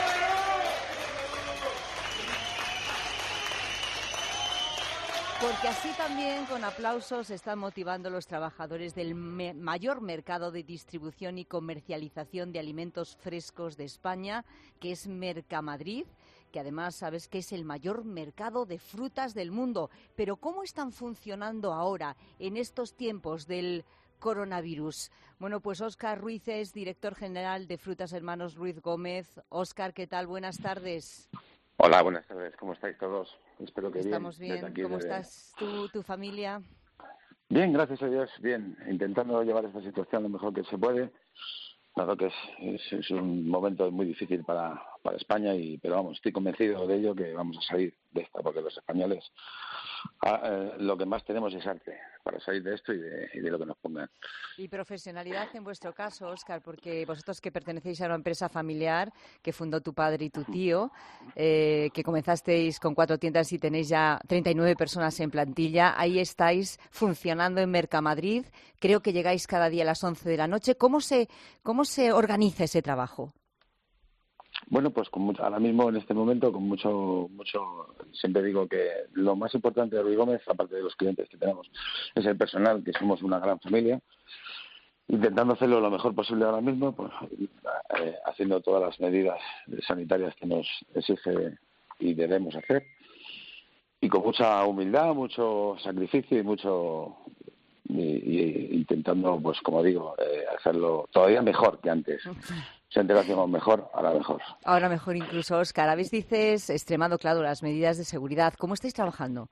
Porque así también, con aplausos, se están motivando los trabajadores del me- mayor mercado de distribución y comercialización de alimentos frescos de España, que es Mercamadrid, que además sabes que es el mayor mercado de frutas del mundo. Pero ¿cómo están funcionando ahora, en estos tiempos del coronavirus? Bueno, pues Óscar Ruiz es director general de Frutas Hermanos Ruiz Gómez. Óscar, ¿qué tal? Buenas tardes. Hola, buenas tardes. ¿Cómo estáis todos? Espero que Estamos bien. bien. ¿Cómo desde... estás tú, tu familia? Bien, gracias a Dios. Bien, intentando llevar esta situación lo mejor que se puede. Claro que es, es, es un momento muy difícil para, para España, y pero vamos, estoy convencido de ello, que vamos a salir de esta, porque los españoles a, eh, lo que más tenemos es arte para salir de esto y de, y de lo que nos pongan. Y profesionalidad en vuestro caso, Óscar, porque vosotros que pertenecéis a una empresa familiar que fundó tu padre y tu tío, eh, que comenzasteis con cuatro tiendas y tenéis ya treinta y nueve personas en plantilla, ahí estáis funcionando en Mercamadrid, creo que llegáis cada día a las once de la noche. ¿Cómo se, cómo se organiza ese trabajo? Bueno, pues con mucho, ahora mismo, en este momento, con mucho, mucho, siempre digo que lo más importante de Ruiz Gómez, aparte de los clientes que tenemos, es el personal, que somos una gran familia, intentando hacerlo lo mejor posible ahora mismo, pues, eh, haciendo todas las medidas sanitarias que nos exige y debemos hacer, y con mucha humildad, mucho sacrificio y mucho y, y intentando, pues como digo, eh, hacerlo todavía mejor que antes. Si antes lo hacíamos mejor, ahora mejor. Ahora mejor incluso, Óscar. Habéis, dices, extremado, claro, las medidas de seguridad. ¿Cómo estáis trabajando?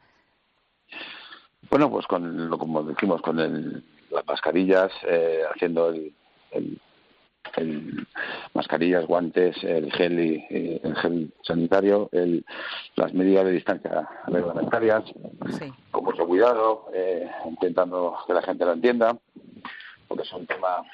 Bueno, pues con lo como decimos, con el, las mascarillas, eh, haciendo el, el, el mascarillas, guantes, el gel y, y el gel sanitario, el, las medidas de distancia reglamentarias, sí. Con mucho cuidado, eh, intentando que la gente lo entienda, porque es un tema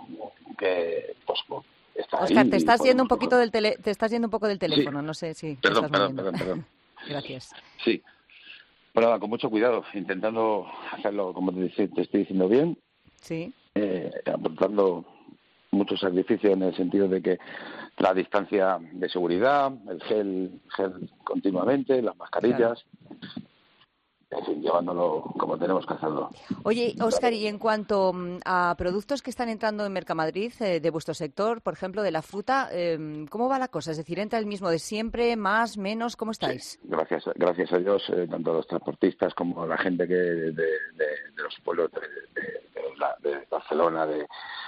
que, pues, está Óscar, ahí, te estás y, yendo un poquito del tele, te estás yendo un poco del teléfono, sí. No sé si perdón, te estás perdón, moviendo. perdón, perdón. Gracias. Sí. Bueno, con mucho cuidado, intentando hacerlo, como te, te estoy diciendo, bien. Sí. Eh, aportando mucho sacrificio en el sentido de que la distancia de seguridad, el gel, gel continuamente, las mascarillas, claro. En fin, llevándolo como tenemos que hacerlo. Oye, Óscar, y en cuanto a productos que están entrando en Mercamadrid eh, de vuestro sector, por ejemplo, de la fruta, eh, ¿cómo va la cosa? Es decir, ¿entra el mismo de siempre, más, menos? ¿Cómo estáis? Sí, gracias, gracias a Dios, eh, tanto los transportistas como la gente que de, de, de, de los pueblos de, de, de, la, de Barcelona, de,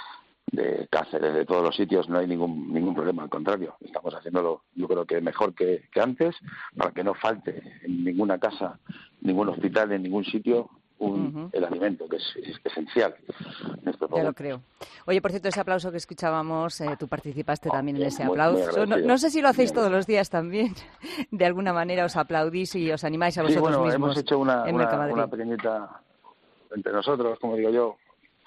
de Cáceres, de todos los sitios, no hay ningún ningún problema, al contrario, estamos haciéndolo yo creo que mejor que, que antes, para que no falte en ninguna casa, ningún hospital, en ningún sitio un, uh-huh. el alimento, que es, es esencial en este Ya lo creo. Oye, por cierto, ese aplauso que escuchábamos, eh, tú participaste oh, también en ese muy, aplauso. Muy no, no sé si lo hacéis todos los días también. De alguna manera os aplaudís y os animáis a vosotros sí, bueno, mismos. Hemos hecho una, en una, una pequeñita entre nosotros, como digo yo,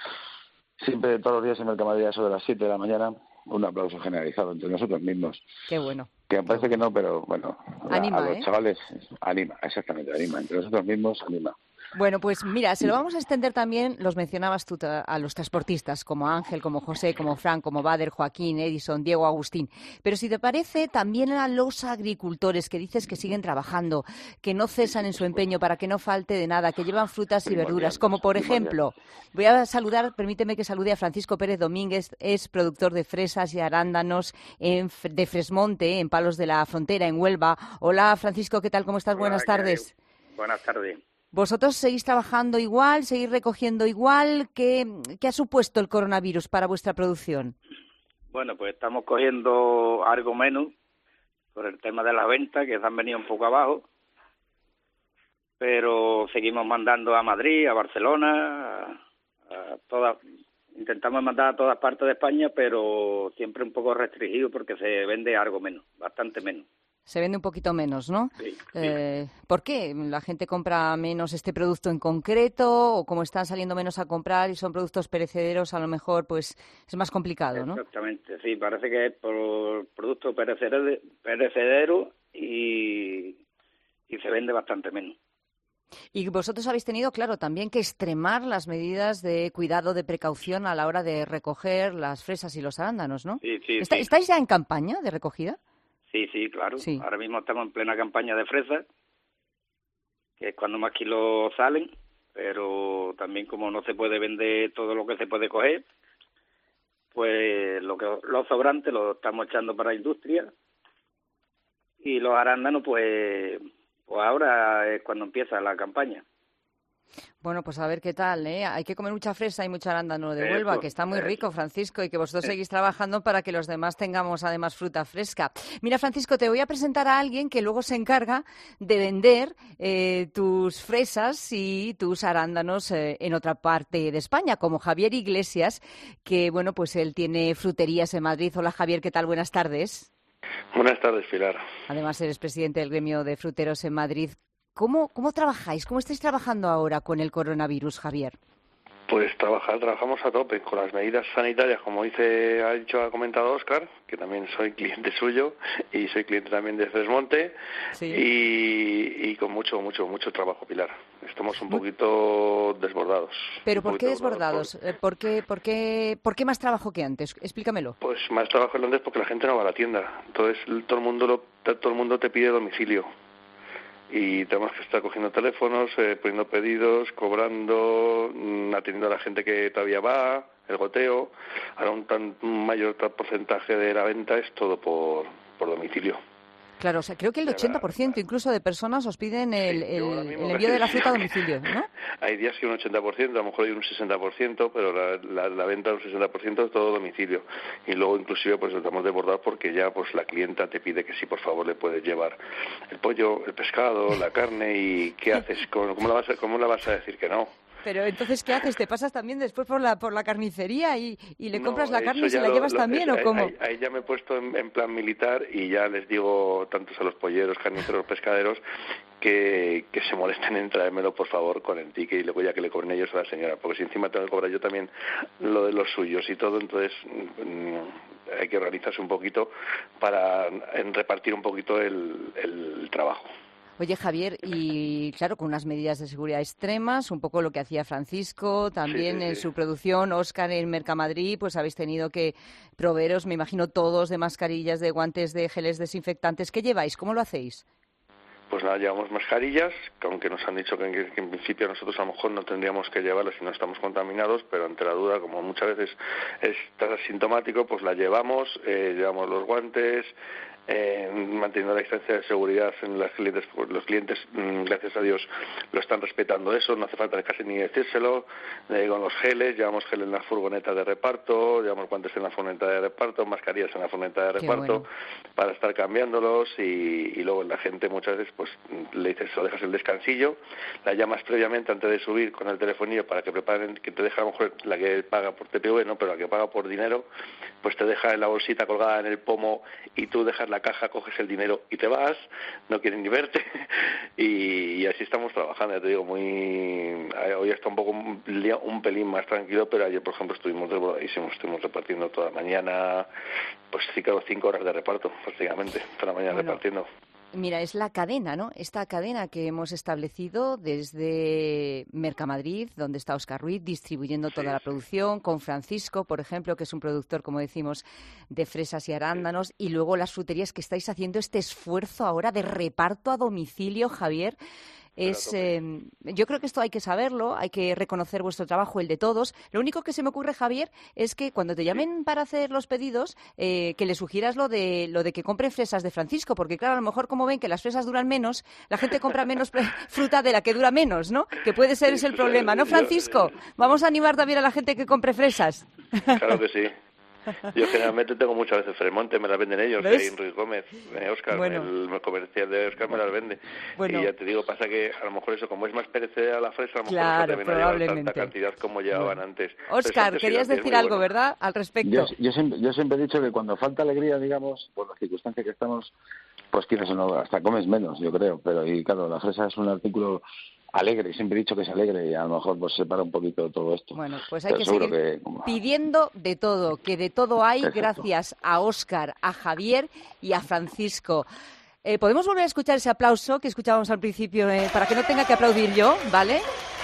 siempre todos los días en Mercamadrid a eso de las siete de la mañana, un aplauso generalizado entre nosotros mismos. Qué bueno. Que me parece que no, pero bueno, anima, a, a los ¿eh? chavales anima, exactamente, anima. Entre nosotros mismos anima. Bueno, pues mira, se lo vamos a extender también, los mencionabas tú, a los transportistas, como Ángel, como José, como Fran, como Bader, Joaquín, Edison, Diego, Agustín. Pero si te parece, también a los agricultores que dices que siguen trabajando, que no cesan en su empeño para que no falte de nada, que llevan frutas y verduras, como por ejemplo, voy a saludar, permíteme que salude a Francisco Pérez Domínguez, es productor de fresas y arándanos en, de Fresmonte, en Palos de la Frontera, en Huelva. Hola, Francisco, ¿qué tal? ¿Cómo estás? Hola, Buenas tardes. Buenas tardes. ¿Vosotros seguís trabajando igual, seguís recogiendo igual? ¿Qué, qué ha supuesto el coronavirus para vuestra producción? Bueno, pues estamos cogiendo algo menos por el tema de las ventas, que se han venido un poco abajo, pero seguimos mandando a Madrid, a Barcelona, a, a todas, intentamos mandar a todas partes de España, pero siempre un poco restringido porque se vende algo menos, bastante menos. Se vende un poquito menos, ¿no? Sí, sí. Eh, ¿Por qué? ¿La gente compra menos este producto en concreto o como están saliendo menos a comprar y son productos perecederos, a lo mejor pues es más complicado, ¿no? Exactamente, sí, parece que es por producto perecedero, perecedero y, y se vende bastante menos. Y vosotros habéis tenido, claro, también que extremar las medidas de cuidado, de precaución a la hora de recoger las fresas y los arándanos, ¿no? Sí, sí, ¿Está, sí. ¿Estáis ya en campaña de recogida? Sí, sí, claro. Sí. Ahora mismo estamos en plena campaña de fresas, que es cuando más kilos salen, pero también como no se puede vender todo lo que se puede coger, pues lo que los sobrantes los estamos echando para la industria y los arándanos, pues, pues ahora es cuando empieza la campaña. Bueno, pues a ver qué tal, ¿eh? Hay que comer mucha fresa y mucho arándano de Huelva, Eso, que está muy eso. rico, Francisco, y que vosotros seguís trabajando para que los demás tengamos además fruta fresca. Mira, Francisco, te voy a presentar a alguien que luego se encarga de vender eh, tus fresas y tus arándanos eh, en otra parte de España, como Javier Iglesias, que, bueno, pues él tiene fruterías en Madrid. Hola, Javier, ¿qué tal? Buenas tardes. Buenas tardes, Pilar. Además, eres presidente del gremio de fruteros en Madrid. ¿Cómo, ¿Cómo trabajáis? ¿Cómo estáis trabajando ahora con el coronavirus, Javier? Pues trabajar, trabajamos a tope con las medidas sanitarias, como dice, ha dicho, ha comentado Óscar, que también soy cliente suyo y soy cliente también de Fresmonte, sí. y, y con mucho, mucho, mucho trabajo, Pilar. Estamos un poquito desbordados. ¿Pero un por qué poquito desbordados? Eh, ¿Por qué, por, qué, ¿Por qué más trabajo que antes? Explícamelo. Pues más trabajo en Londres porque la gente no va a la tienda. Entonces todo el mundo, lo, todo el mundo te pide domicilio. Y tenemos que estar cogiendo teléfonos, eh, poniendo pedidos, cobrando, mmm, atendiendo a la gente que todavía va, el goteo. Ahora un, tan, un mayor porcentaje de la venta es todo por, por domicilio. Claro, o sea, creo que el ochenta por ciento incluso de personas os piden el, Sí, el, el envío de la fruta a domicilio, ¿no? Hay días que un ochenta por ciento, a lo mejor hay un sesenta por ciento, pero la, la, la venta un sesenta por ciento es todo domicilio. Y luego inclusive pues estamos desbordados porque ya pues la clienta te pide que sí, por favor, le puedes llevar el pollo, el pescado, la carne y ¿qué haces? ¿Cómo, cómo, la, vas a, cómo la vas a decir que no? Pero entonces, ¿qué haces? ¿Te pasas también después por la por la carnicería y, y le No, compras la carne eso y se ya la lo- llevas lo- también es- o cómo? Ahí, ahí ya me he puesto en, en plan militar y ya les digo, tantos a los polleros, carniceros, pescaderos, que, que se molesten en traérmelo, por favor, con el ticket y luego ya que le cobren ellos a la señora. Porque si encima tengo que cobrar yo también lo de los suyos y todo, entonces mm, hay que organizarse un poquito para en repartir un poquito el, el trabajo. Oye, Javier, y claro, con unas medidas de seguridad extremas, un poco lo que hacía Francisco, también Sí, sí, en sí. su producción, Óscar en Mercamadrid, pues habéis tenido que proveeros, me imagino, todos de mascarillas, de guantes, de geles desinfectantes. ¿Qué lleváis? ¿Cómo lo hacéis? Pues nada, llevamos mascarillas, que aunque nos han dicho que en, que en principio nosotros a lo mejor no tendríamos que llevarlas si no estamos contaminados, pero ante la duda, como muchas veces estás asintomático, pues la llevamos, eh, llevamos los guantes, eh, manteniendo la distancia de seguridad en las clientes, pues los clientes, mmm, gracias a Dios, lo están respetando eso, no hace falta casi ni decírselo, eh, con los geles, llevamos gel en la furgoneta de reparto, llevamos guantes en la furgoneta de reparto, mascarillas en la furgoneta de Qué reparto, bueno. para estar cambiándolos y, y luego la gente muchas veces pues le dices o dejas el descansillo, la llamas previamente antes de subir con el telefonillo para que preparen, que te deja a lo mejor la que paga por T P V, no, pero la que paga por dinero, pues te deja en la bolsita colgada en el pomo y tú dejas la caja, coges el dinero y te vas, no quieren ni verte y, y así estamos trabajando, ya te digo, muy hoy está un poco un, un pelín más tranquilo, pero ayer por ejemplo estuvimos desbordadísimos, estuvimos repartiendo toda la mañana, pues cinco, cinco horas de reparto prácticamente, toda la mañana Bueno. repartiendo. Mira, es la cadena, ¿no? Esta cadena que hemos establecido desde Mercamadrid, donde está Óscar Ruiz, distribuyendo toda la producción, con Francisco, por ejemplo, que es un productor, como decimos, de fresas y arándanos, y luego las fruterías que estáis haciendo este esfuerzo ahora de reparto a domicilio, Javier. Es, eh, yo creo que esto hay que saberlo, hay que reconocer vuestro trabajo, el de todos. Lo único que se me ocurre, Javier, es que cuando te llamen para hacer los pedidos, eh, que le sugieras lo de lo de que compren fresas de Francisco, porque claro, a lo mejor como ven que las fresas duran menos, la gente compra menos fruta de la que dura menos, ¿no? Que puede ser ese el problema, ¿no, Francisco? Vamos a animar también a la gente que compre fresas. Claro que sí. Yo generalmente tengo muchas veces Fresmonte, me las venden ellos, ¿Ves? ahí en Ruiz Gómez, eh, Óscar, Bueno. el comercial de Óscar me las vende. Bueno. Y ya te digo, pasa que a lo mejor eso, como es más perecedera la fresa, a lo mejor Claro, no se atreven a llevar probablemente. tanta cantidad como llevaban antes. Pero Óscar, antes sí, querías antes es decir muy algo, bueno. ¿verdad? Al respecto. Yo, yo, siempre, yo siempre he dicho que cuando falta alegría, digamos, por las circunstancias que estamos, pues quieres o no, hasta comes menos, yo creo. Pero, y claro, la fresa es un artículo alegre, siempre he dicho que es alegre y a lo mejor pues separa un poquito todo esto. Bueno, pues hay Pero que seguro seguir que, como- pidiendo de todo, que de todo hay Exacto. gracias a Óscar, a Javier y a Francisco. Eh, ¿Podemos volver a escuchar ese aplauso que escuchábamos al principio eh, para que no tenga que aplaudir yo, ¿vale?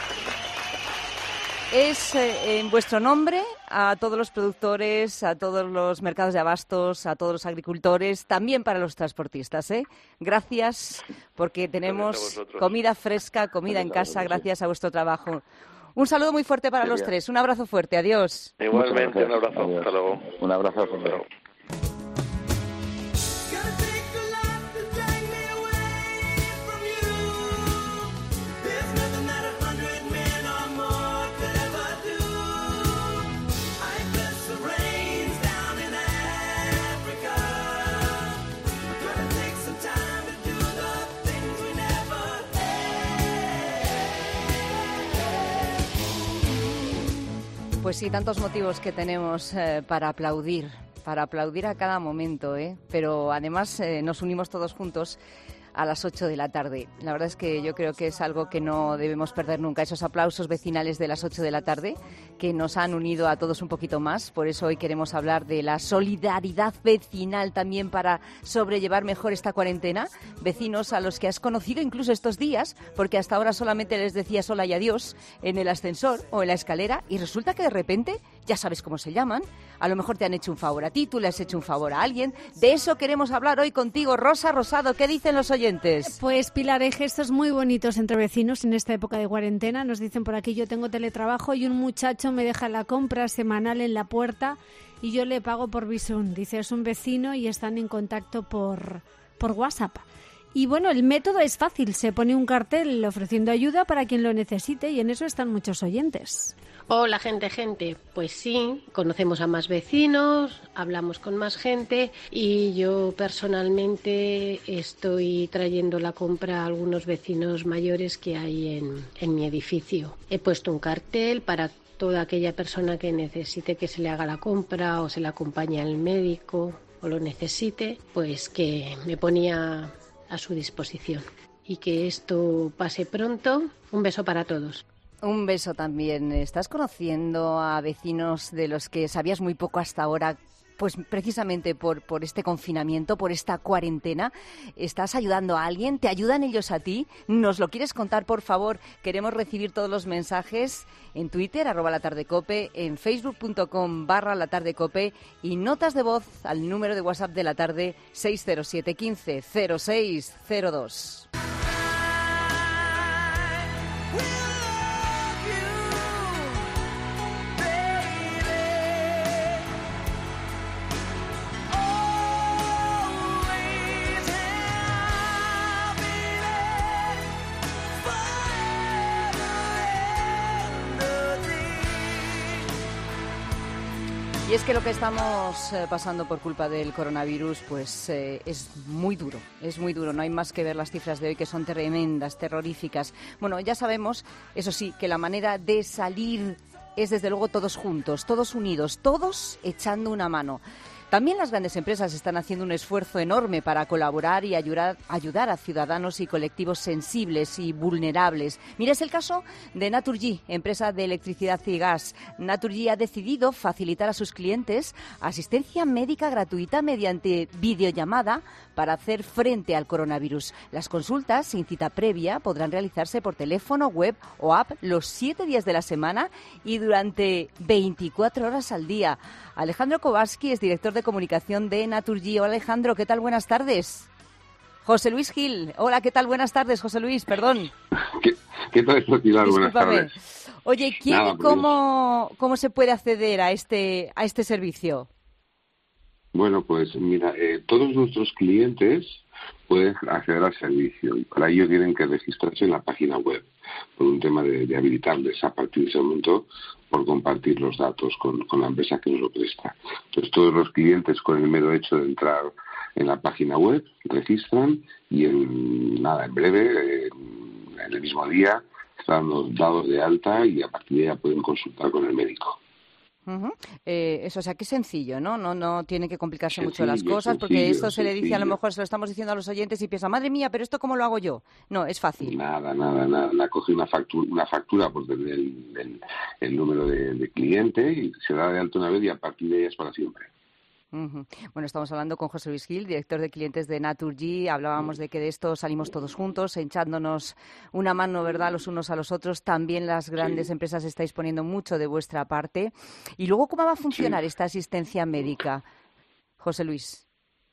Es eh, en vuestro nombre a todos los productores, a todos los mercados de abastos, a todos los agricultores, también para los transportistas, ¿eh? Gracias porque tenemos vosotros. comida fresca, comida en Gracias a casa, vosotros. gracias a vuestro trabajo. Un saludo muy fuerte para los Genial. tres, un abrazo fuerte, adiós. Igualmente, un Muchas abrazo, gracias. hasta luego. Un abrazo. Hasta luego. Gotta take a lot to die. Pues sí, tantos motivos que tenemos eh, para aplaudir, para aplaudir a cada momento, ¿eh? Pero además eh, nos unimos todos juntos a las ocho de la tarde. La verdad es que yo creo que es algo que no debemos perder nunca, esos aplausos vecinales de las ocho de la tarde que nos han unido a todos un poquito más. Por eso hoy queremos hablar de la solidaridad vecinal también para sobrellevar mejor esta cuarentena. Vecinos a los que has conocido incluso estos días, porque hasta ahora solamente les decías hola y adiós en el ascensor o en la escalera, y resulta que de repente ya sabes cómo se llaman. A lo mejor te han hecho un favor a ti, tú le has hecho un favor a alguien. De eso queremos hablar hoy contigo, Rosa Rosado. ¿Qué dicen los oyentes? Pues Pilar, hay gestos muy bonitos entre vecinos en esta época de cuarentena. Nos dicen por aquí: yo tengo teletrabajo y un muchacho me deja la compra semanal en la puerta y yo le pago por Bizum. Dice, es un vecino y están en contacto por, por WhatsApp. Y bueno, el método es fácil, se pone un cartel ofreciendo ayuda para quien lo necesite y en eso están muchos oyentes. Hola, gente, gente. Pues sí, conocemos a más vecinos, hablamos con más gente y yo personalmente estoy trayendo la compra a algunos vecinos mayores que hay en, en mi edificio. He puesto un cartel para toda aquella persona que necesite que se le haga la compra o se le acompañe al médico o lo necesite, pues que me ponía a su disposición. Y que esto pase pronto. Un beso para todos. Un beso también. ¿Estás conociendo a vecinos de los que sabías muy poco hasta ahora? Pues precisamente por, por este confinamiento, por esta cuarentena. ¿Estás ayudando a alguien? ¿Te ayudan ellos a ti? ¿Nos lo quieres contar, por favor? Queremos recibir todos los mensajes en Twitter, arroba latardecope, en facebook.com barra latardecope y notas de voz al número de WhatsApp de la tarde seis cero siete, quince, cero seis cero dos. Y es que lo que estamos eh, pasando por culpa del coronavirus, pues eh, es muy duro, es muy duro. No hay más que ver las cifras de hoy, que son tremendas, terroríficas. Bueno, ya sabemos, eso sí, que la manera de salir es desde luego todos juntos, todos unidos, todos echando una mano. También las grandes empresas están haciendo un esfuerzo enorme para colaborar y ayudar, ayudar a ciudadanos y colectivos sensibles y vulnerables. Mira, es el caso de Naturgy, empresa de electricidad y gas. Naturgy ha decidido facilitar a sus clientes asistencia médica gratuita mediante videollamada para hacer frente al coronavirus. Las consultas sin cita previa podrán realizarse por teléfono, web o app los siete días de la semana y durante veinticuatro horas al día. Alejandro Kowalski es director de comunicación de Naturgy. Hola, Alejandro, ¿qué tal? Buenas tardes. José Luis Gil. Hola, ¿qué tal? Buenas tardes, José Luis, perdón. ¿Qué, qué tal, Pilar? Buenas Discúlpame. tardes. Oye, ¿quién Nada, y cómo, cómo se puede acceder a este, a este servicio? Bueno, pues mira, eh, todos nuestros clientes pueden acceder al servicio y para ello tienen que registrarse en la página web por un tema de, de habilitarles a partir de ese momento por compartir los datos con, con la empresa que nos lo presta. Entonces todos los clientes con el mero hecho de entrar en la página web registran y en nada, en breve, en, en el mismo día, están los dados de alta y a partir de ahí ya pueden consultar con el médico. Uh-huh. Eh, eso, o sea, qué sencillo, ¿no? No, no tiene que complicarse Sencillo, mucho las cosas, porque sencillo, esto se le dice, a lo sencillo. mejor se lo estamos diciendo a los oyentes y piensan, madre mía, pero esto ¿cómo lo hago yo? No, es fácil. Nada, nada, nada. La coge una factura, una factura por tener el, el, el número de, de cliente y se da de alta una vez y a partir de ahí es para siempre. Uh-huh. Bueno, estamos hablando con José Luis Gil, director de clientes de Naturgy. Hablábamos de que de esto salimos todos juntos, echándonos una mano, ¿verdad?, los unos a los otros. También las grandes sí. empresas estáis poniendo mucho de vuestra parte. Y luego, ¿cómo va a funcionar sí. esta asistencia médica, José Luis?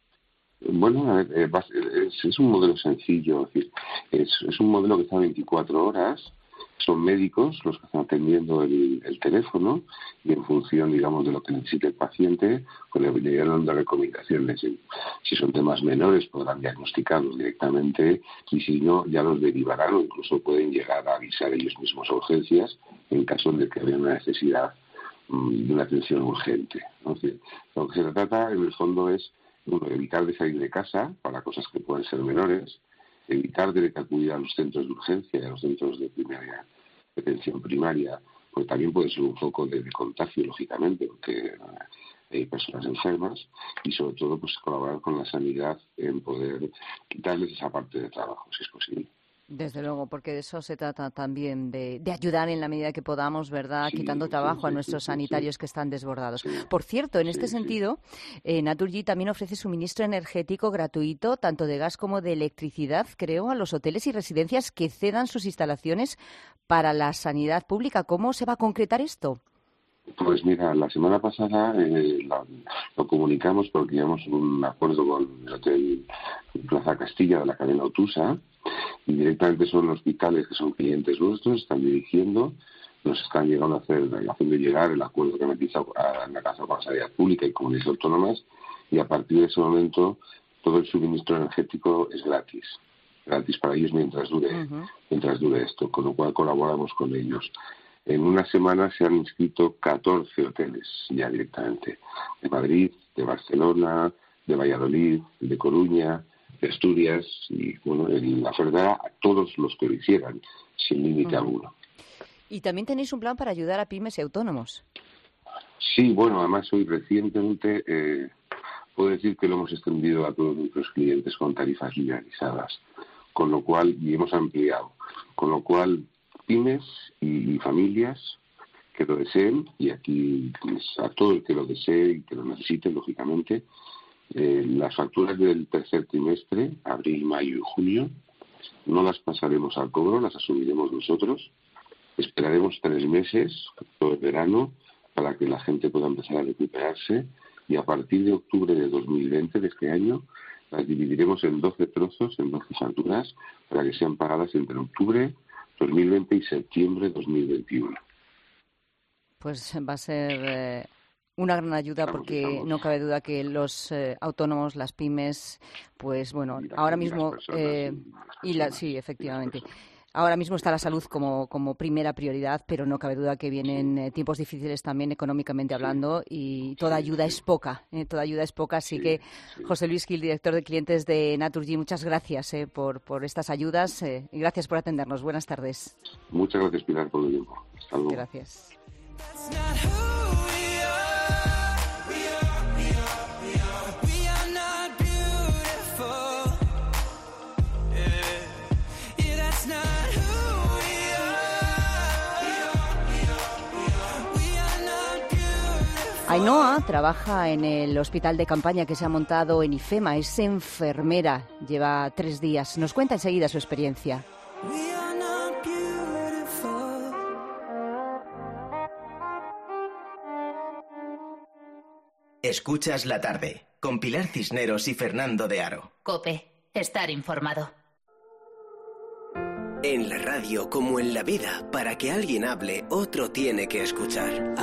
Bueno, a ver, es, es un modelo sencillo. Es, decir, es, es un modelo que está veinticuatro horas. Son médicos los que están atendiendo el, el teléfono y en función, digamos, de lo que necesite el paciente, pues le, le irán dando recomendaciones. Si son temas menores, podrán diagnosticarlos directamente y si no, ya los derivarán o incluso pueden llegar a avisar ellos mismos a urgencias en caso de que haya una necesidad um, de una atención urgente. Entonces, lo que se trata, en el fondo, es bueno, evitar de salir de casa para cosas que pueden ser menores, evitar tener que acudir a los centros de urgencia y a los centros de primera atención primaria pues también puede ser un foco de, de contagio, lógicamente, porque hay personas enfermas, y sobre todo pues colaborar con la sanidad en poder quitarles esa parte de trabajo, si es posible. Desde luego, porque de eso se trata también, de, de ayudar en la medida que podamos, ¿verdad?, Sí, quitando trabajo sí, a sí, nuestros sí, sanitarios sí. que están desbordados. Sí. Por cierto, en este Sí, sí. sentido, eh, Naturgy también ofrece suministro energético gratuito, tanto de gas como de electricidad, creo, a los hoteles y residencias que cedan sus instalaciones para la sanidad pública. ¿Cómo se va a concretar esto? Pues mira, la semana pasada eh, la, lo comunicamos porque llevamos un acuerdo con el Hotel Plaza Castilla de la cadena Otusa, y directamente son hospitales que son clientes nuestros, están dirigiendo, nos están llegando a hacer, haciendo llegar el acuerdo que hemos alcanzado con la sanidad pública y comunidades autónomas, y a partir de ese momento todo el suministro energético es gratis, gratis para ellos mientras dure, uh-huh. mientras dure esto, con lo cual colaboramos con ellos. En una semana se han inscrito catorce hoteles ya directamente, de Madrid, de Barcelona, de Valladolid, de Coruña, de Asturias, y bueno, en la oferta a todos los que lo hicieran, sin límite uh-huh. alguno. Y también tenéis un plan para ayudar a pymes y autónomos. Sí, bueno, además hoy recientemente eh, puedo decir que lo hemos extendido a todos nuestros clientes con tarifas liberalizadas, con lo cual, y hemos ampliado, con lo cual pymes y, y familias que lo deseen, y aquí pues, a todo el que lo desee y que lo necesite, lógicamente, eh, las facturas del tercer trimestre, abril, mayo y junio, no las pasaremos al cobro, las asumiremos nosotros. Esperaremos tres meses, todo el verano, para que la gente pueda empezar a recuperarse, y a partir de octubre de dos mil veinte, de este año, las dividiremos en doce trozos, en doce facturas, para que sean pagadas entre octubre dos mil veinte y septiembre de dos mil veintiuno. Pues va a ser eh, una gran ayuda, porque estamos. No cabe duda que los eh, autónomos, las pymes, pues bueno, ahora mismo eh, y la, sí, efectivamente. Ahora mismo está la salud como, como primera prioridad, pero no cabe duda que vienen eh, tiempos difíciles también económicamente hablando, y toda ayuda es poca, eh, toda ayuda es poca. Así que, José Luis Gil, director de clientes de Naturgy, muchas gracias eh, por, por estas ayudas eh, y gracias por atendernos. Buenas tardes. Muchas gracias, Pilar, por el tiempo. Hasta luego. Gracias. Ainhoa trabaja en el hospital de campaña que se ha montado en IFEMA. Es enfermera, lleva tres días. Nos cuenta enseguida su experiencia. Escuchas la tarde, con Pilar Cisneros y Fernando de Aro. COPE, estar informado. En la radio, como en la vida, para que alguien hable, otro tiene que escuchar.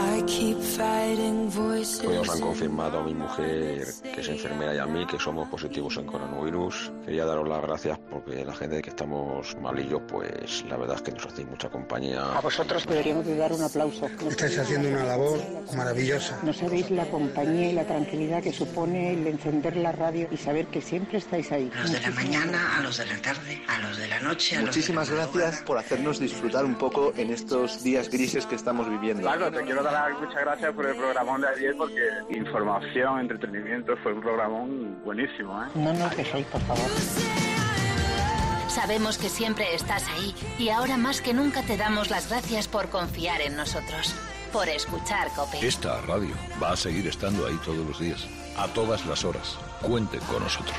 Hoy nos han confirmado a mi mujer, que es enfermera, y a mí, que somos positivos en coronavirus. Quería daros las gracias porque la gente que estamos malillos, pues la verdad es que nos hacéis mucha compañía. A vosotros deberíamos de dar un aplauso. Estáis haciendo una labor maravillosa. No sabéis la compañía y la tranquilidad que supone el encender la radio y saber que siempre estáis ahí. A los de la mañana, a los de la tarde, a los de la noche, a Muchísimas los de la gracias por hacernos disfrutar un poco en estos días grises que estamos viviendo. Claro, te quiero dar muchas gracias por el programón de ayer, porque información, entretenimiento, fue un programón buenísimo, ¿eh? No nos dejéis, por favor. Sabemos que siempre estás ahí, y ahora más que nunca te damos las gracias por confiar en nosotros, por escuchar COPE. Esta radio va a seguir estando ahí todos los días, a todas las horas. Cuente con nosotros.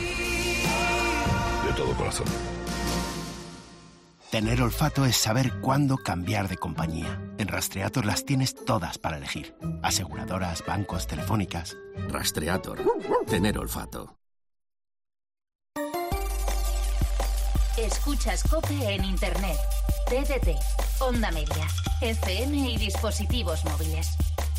De todo corazón. Tener olfato es saber cuándo cambiar de compañía. En Rastreator las tienes todas para elegir. Aseguradoras, bancos, telefónicas. Rastreator. Tener olfato. Escuchas COPE en Internet, T D T, Onda Media, F M y dispositivos móviles.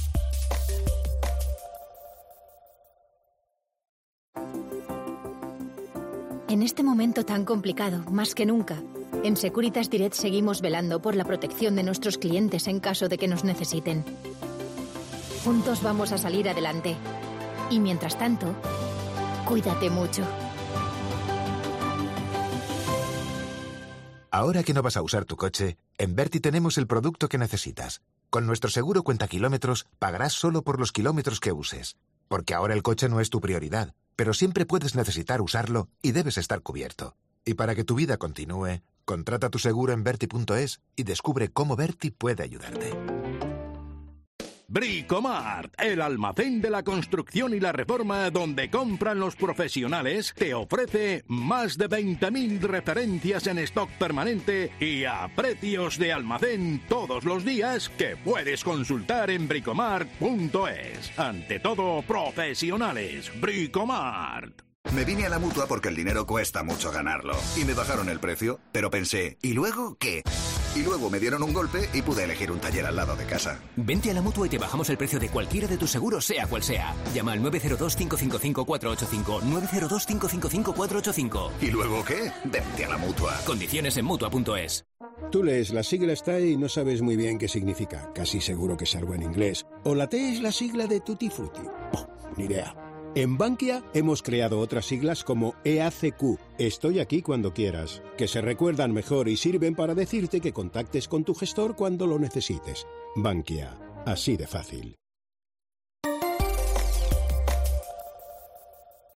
En este momento tan complicado, más que nunca, en Securitas Direct seguimos velando por la protección de nuestros clientes en caso de que nos necesiten. Juntos vamos a salir adelante. Y mientras tanto, cuídate mucho. Ahora que no vas a usar tu coche, En Berti tenemos el producto que necesitas. Con nuestro seguro cuenta kilómetros, pagarás solo por los kilómetros que uses. Porque ahora el coche no es tu prioridad, pero siempre puedes necesitar usarlo y debes estar cubierto. Y para que tu vida continúe, contrata tu seguro en Berti punto es y descubre cómo Berti puede ayudarte. Bricomart, el almacén de la construcción y la reforma donde compran los profesionales, te ofrece más de veinte mil referencias en stock permanente y a precios de almacén todos los días que puedes consultar en bricomart punto es. Ante todo, profesionales. Bricomart. Me vine a la Mutua porque el dinero cuesta mucho ganarlo. Y me bajaron el precio, pero pensé, ¿y luego qué? Y luego me dieron un golpe y pude elegir un taller al lado de casa. Vente a la Mutua y te bajamos el precio de cualquiera de tus seguros, sea cual sea. Llama al nueve cero dos, cinco cinco cinco, cuatro ocho cinco, nueve cero dos, cinco cinco cinco, cuatro ocho cinco. ¿Y luego qué? Vente a la Mutua. Condiciones en Mutua punto es. Tú lees la sigla T A E y no sabes muy bien qué significa. Casi seguro que es algo en inglés. O la T es la sigla de Tutti Frutti. Oh, ni idea. En Bankia hemos creado otras siglas como E A C Q, Estoy aquí cuando quieras, que se recuerdan mejor y sirven para decirte que contactes con tu gestor cuando lo necesites. Bankia, así de fácil.